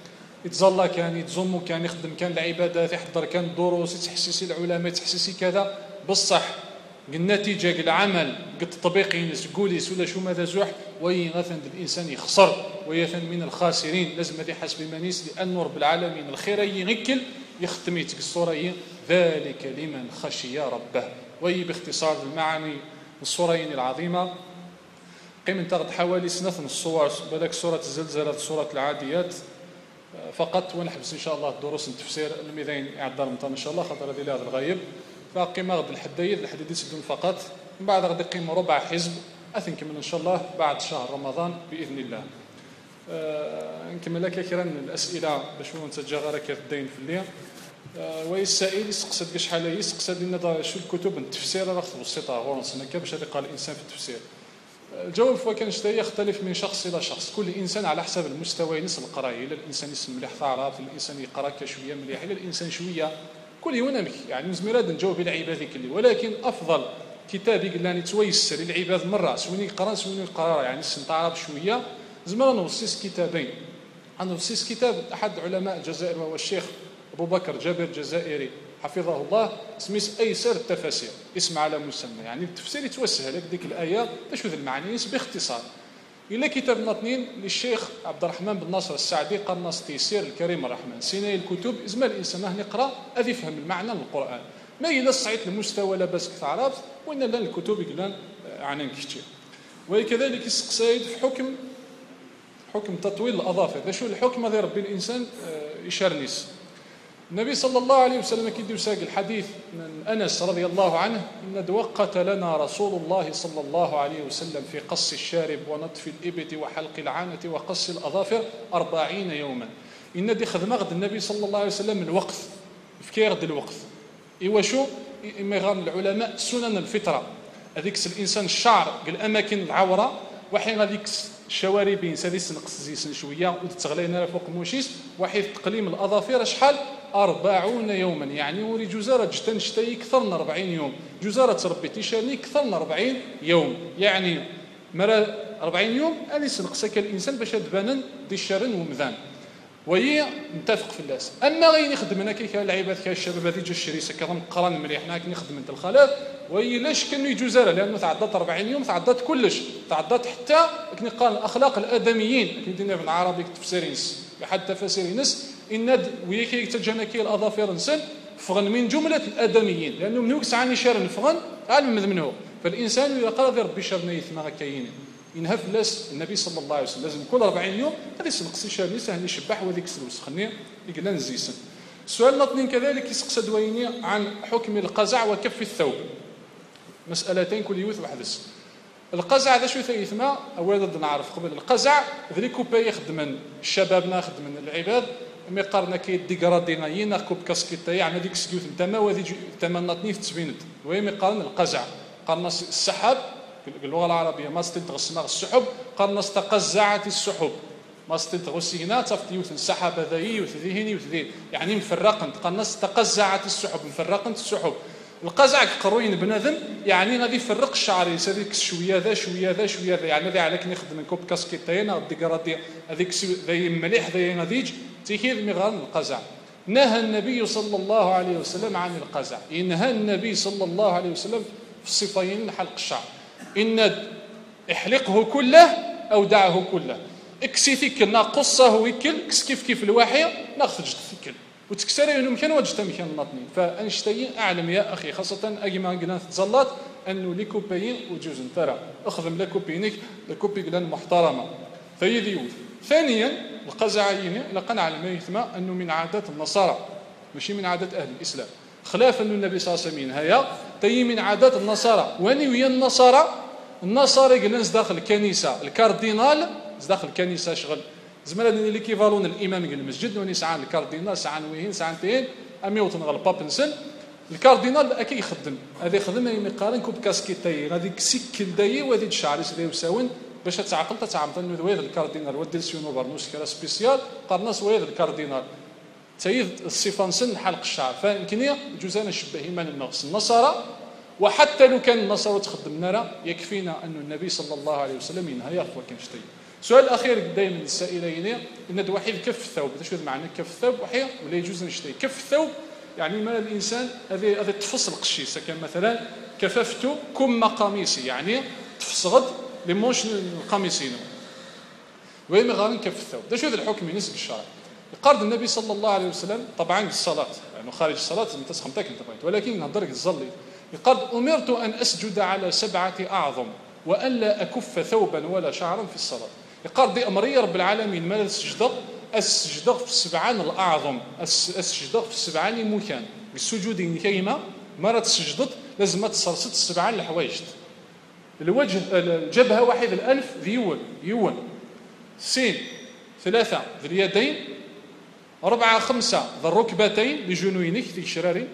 يتظلى كان يتزمو كان يخدم كان العبادات يحضر كان الدروس يتحسسي العلماء يتحسسي كذا بصح النتيجه العمل قد التطبيق ينس قوليس ولا شو ماذا زوح ويغثن الانسان يخسر ويثن من الخاسرين. لازم هذه حسب مانيس لأن رب العالمين الخير يغكل يختم يتك الصورة ذلك لمن خشي ربه. وهي باختصار المعاني الصورين العظيمه قيمة تاخذ حوالي سنة من الصور بالك سورة الزلزلة سورة العاديات فقط. ونحبس ان شاء الله دروس التفسير الميدين يعذر متى ان شاء الله خاطر هذه هذا الغايب فقيمه غد الحديد الحديد يسدون فقط من بعد غادي قيمه ربع حزب اثنكمل ان شاء الله بعد شهر رمضان باذن الله. أه نكمل لك كيران الاسئله باش نتجا غير كدين في الليل. أه والسائل يسقسد شحال يسقسد لنا شو الكتب التفسير راه بسيطه غورنسنا باش يلقى الانسان في التفسير. الجواب فوا كان شتى يختلف من شخص الى شخص. كل انسان على حسب المستوى ينس القرايه. الا الانسان يسمى مليح تعرف الانسان يقرا كشويه مليح الا الانسان شويه كل يونامك يعني زميراد نجاوب العباد كلي. ولكن افضل كتاب يقول تويسر العباد مره سوني يقرا سوني يقرا يعني تعرف شويه زمرا نوصيس كتابين. نوصيس كتاب احد علماء الجزائر وهو الشيخ ابو بكر جابر الجزائري حفظه الله سميس ايسر التفاسير اسم على مسمى يعني التفسير يتوسع لك ديك الايه تشوف المعاني باختصار. الا كتابنا اثنين للشيخ عبد الرحمن بن ناصر السعدي قناص تيسير الكريم الرحمن سيناي الكتب ازما الانسان هنا يقرا هذا يفهم المعنى للقران ما الا صعيت المستوى لاباس كثرات وان لا الكتب يقولون عنان كثير. وكذلك السقسايد في حكم حكم تطويل الاظافر شو الحكم هذا ربي الانسان يشارنيس. النبي صلى الله عليه وسلم كيديو ساق الحديث من أنس رضي الله عنه إن وقت لنا رسول الله صلى الله عليه وسلم في قص الشارب ونطف الإبط وحلق العانة وقص الأظافر أربعين يوما. إن دي خدمة غد النبي صلى الله عليه وسلم الوقت في كيرد الوقت إوا شو إما العلماء سنن الفطرة هذيك الإنسان الشعر الأماكن العورة وحين هذيك الشواربين سادي سنقص زيسن شوية وتتغلينا فوق موشيس وحيد تقليم الأظافر شحال أربعون يوما يعني وري جزارة جتن شتي أكثر من أربعين يوم جزارة تربي تيشاني أكثر من أربعين يوم يعني مرة أربعين يوم أني سنقصك الإنسان باش تبان دي الشرن ومذان وهي نتفق في الناس اما غير يخدمنا كي كان العباد كان الشباب هذه جو الشريسه كظن قران مليح حنا كنخدم انت الخلاف وهي لاش كانوا يجوزها لانه تعدات أربعين يوم تعدات كلش تعدات حتى كني قال اخلاق الادميين كي دينا بالعربي تفسيرينس حتى تفسيرينس ان ويا كي تجانا كي الاظافر نسن فغن من جمله الادميين لانه من يوكس عني شر فغن علم منه فالانسان يقرا ربي شرنا يثما كاين ينهف الناس النبي صلى الله عليه وسلم لازم كل أربعين يوم هذا يسنقصي شارني سهل يشبح وذيك سلوس خلني يقلنا نزيسن سؤالنا اثنين كذلك يسقس دويني عن حكم القزع وكف الثوب مسألتين كل يوث وحدث القزع هذا شو ثيثما اولا نعرف قبل القزع ذري كوبا يخدم الشباب ناخذ من العباد مي قارنا كي ديغرادينا ناخذ كاسكيتا يعني هذيك سكيوت نتما وهذه تمنى تنيف تسبينت وهي قارن القزع قارنا السحاب باللغه العربيه ما استنتغسنا السحب قالنا استقزعت السحب ما استنتغسينا تفتي يوث السحاب ذي وذهني وذي يعني مفرقا قالنا استقزعت السحب مفرقا السحب القزع قروين بنادم يعني غادي يفرق الشعر هذيك شويه ذا شويه ذا شويه ذا يعني هذا عليك نخدم كوب كاسكيتين غادي كرادي هذيك ذي مليح ذي غاديج تيكيد مغان القزع نهى النبي صلى الله عليه وسلم عن القزع ينهى النبي صلى الله عليه وسلم في الصفين حلق الشعر إن احلقه كله أو دعه كله اكسي ثكل ناقصه ويكل كس كيف كيف الواحية ناخذ جد ثكل وتكسري انه مكان وجدت مكان نطني فانشتي اعلم يا اخي خاصه اجي ما قلنا تزلط انه لي كوبايين وجوز ترى اخذم لا كوبينيك لا كوبي قلنا محترمه فيديوث ثانيا القزعيين لقنا على ما يثمى انه من عادات النصارى ماشي من عادات اهل الاسلام خلاف انه النبي صلى الله عليه وسلم هيا تي من عادات النصارى واني ويا النصارى النصارى قلنا داخل الكنيسه الكاردينال داخل الكنيسه شغل زعما هذا اللي كيفالون الامام ديال المسجد وني ساعه الكاردينال ساعه وين ساعتين امي وتنغل بابنسن الكاردينال اكي يخدم هذا يخدم ما يقارن كوب كاسكيتاي غادي سكل داي وهذه الشعر سداي وساون باش تعقل تتعامل انه هذا الكاردينال ودير سيونو برنوس كرا سبيسيال قرناس هذا الكاردينال تايد الصفه نسن حلق الشعر فيمكن جوزنا شبه من النقص النصارى وحتى لو كان النصارى تخدم نرى يكفينا أن النبي صلى الله عليه وسلم ينهى يخوى كنشتي سؤال الأخير دائما السائلين إن وحيد كف الثوب شو معنى كف الثوب وحيد ولا يجوز نشتي كف الثوب يعني ما الإنسان هذه هذه تفصل قشيسة كان مثلا كففت كم قميصي يعني تفصغد لموش القميصين وين غادي كف الثوب ده شو هذا الحكم ينسب الشرع قرض النبي صلى الله عليه وسلم طبعا الصلاة يعني خارج الصلاة انت سخمتك انت بغيت ولكن نهضرك الظلي قد أمرت أن أسجد على سبعة أعظم وأن لا أكف ثوبا ولا شعرا في الصلاة قال دي أمرية رب العالمين ما السجدة السجدة في السبعان الأعظم السجدة في السبعان المكان بالسجود كيما مرة تسجدت لازم تصرصت السبعان الحوايج الوجه الجبهة واحد الألف ذيون يون سين ثلاثة ذي اليدين أربعة خمسة ذي الركبتين لجنوينك في شراري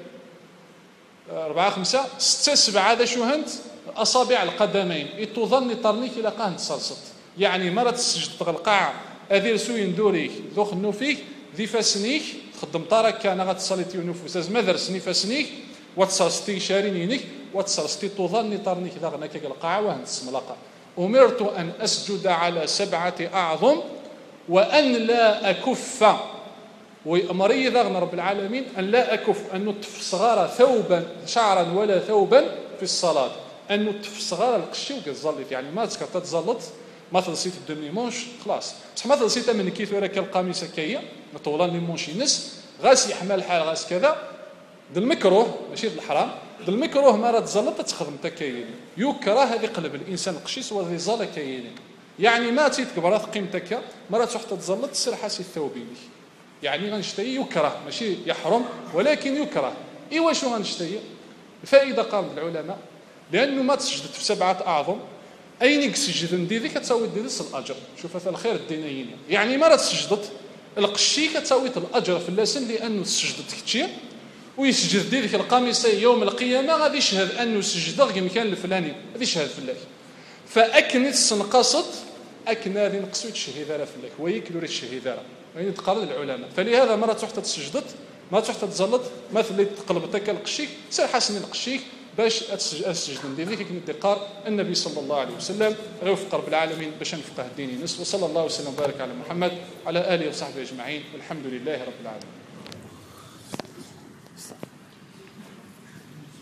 أربعة خمسة ستة سبعة هذا شو هنت أصابع القدمين إتظن طرنيك إلى قاهن تصرصت يعني مرة تسجد تغلقاع أذير سوين دوريك ذوخ النوفيك ذي فاسنيك تخدم طارك كان غتصليتي ونفوس از ماذر سني فاسنيك وتصرصتي شارينينك وتصرصتي تظن طرنيك إذا غناك القاع وهن تسملقا أمرت أن أسجد على سبعة أعظم وأن لا أكف وأمري ذغن رب العالمين أن لا أكف أن نطف صغار ثوبا شعرا ولا ثوبا في الصلاة أن نطف صغار القشي وكالزلط يعني ما تسكر تتزلط ما تلصيت الدمي مونش خلاص بصح ما تلصيت من كيف وراك القميص كيا طولان لي مونش ينس غاس يحمل الحال غاس كذا د المكروه ماشي الحرام د المكروه ما تزلط تخدم تكاين يكره هذه قلب الإنسان قشيس وذي زال كاين يعني ما تيتكبر قيمتك مرة تروح تتزلط تصير حاسي الثوبين يعني غنشتي يكره ماشي يحرم ولكن يكره ايوا شو غنشتي الفائده قال العلماء لانه ما تسجدت في سبعه اعظم اينك سجد ندير كتساوي دير الاجر شوف هذا الخير الدينيين يعني ما تسجدت القشي كتساوي الاجر في اللسان لانه سجدت كثير ويسجد ديك القميص يوم القيامه غادي يشهد انه سجد غير المكان الفلاني غادي يشهد فلاك فاكنت سنقصت اكن غادي نقصوا الشهيده راه فلاك ويكلوا الشهيده راه يعني تقرر العلماء فلهذا مره تحت تسجدت ما تحت تزلط ما ثليت تقلبتك القشيك سير حسن القشيك باش اسجد ندير ذيك الدقار النبي صلى الله عليه وسلم غير وفق رب العالمين باش نفقه الدين نص وصلى الله وسلم وبارك على محمد على اله وصحبه اجمعين والحمد لله رب العالمين.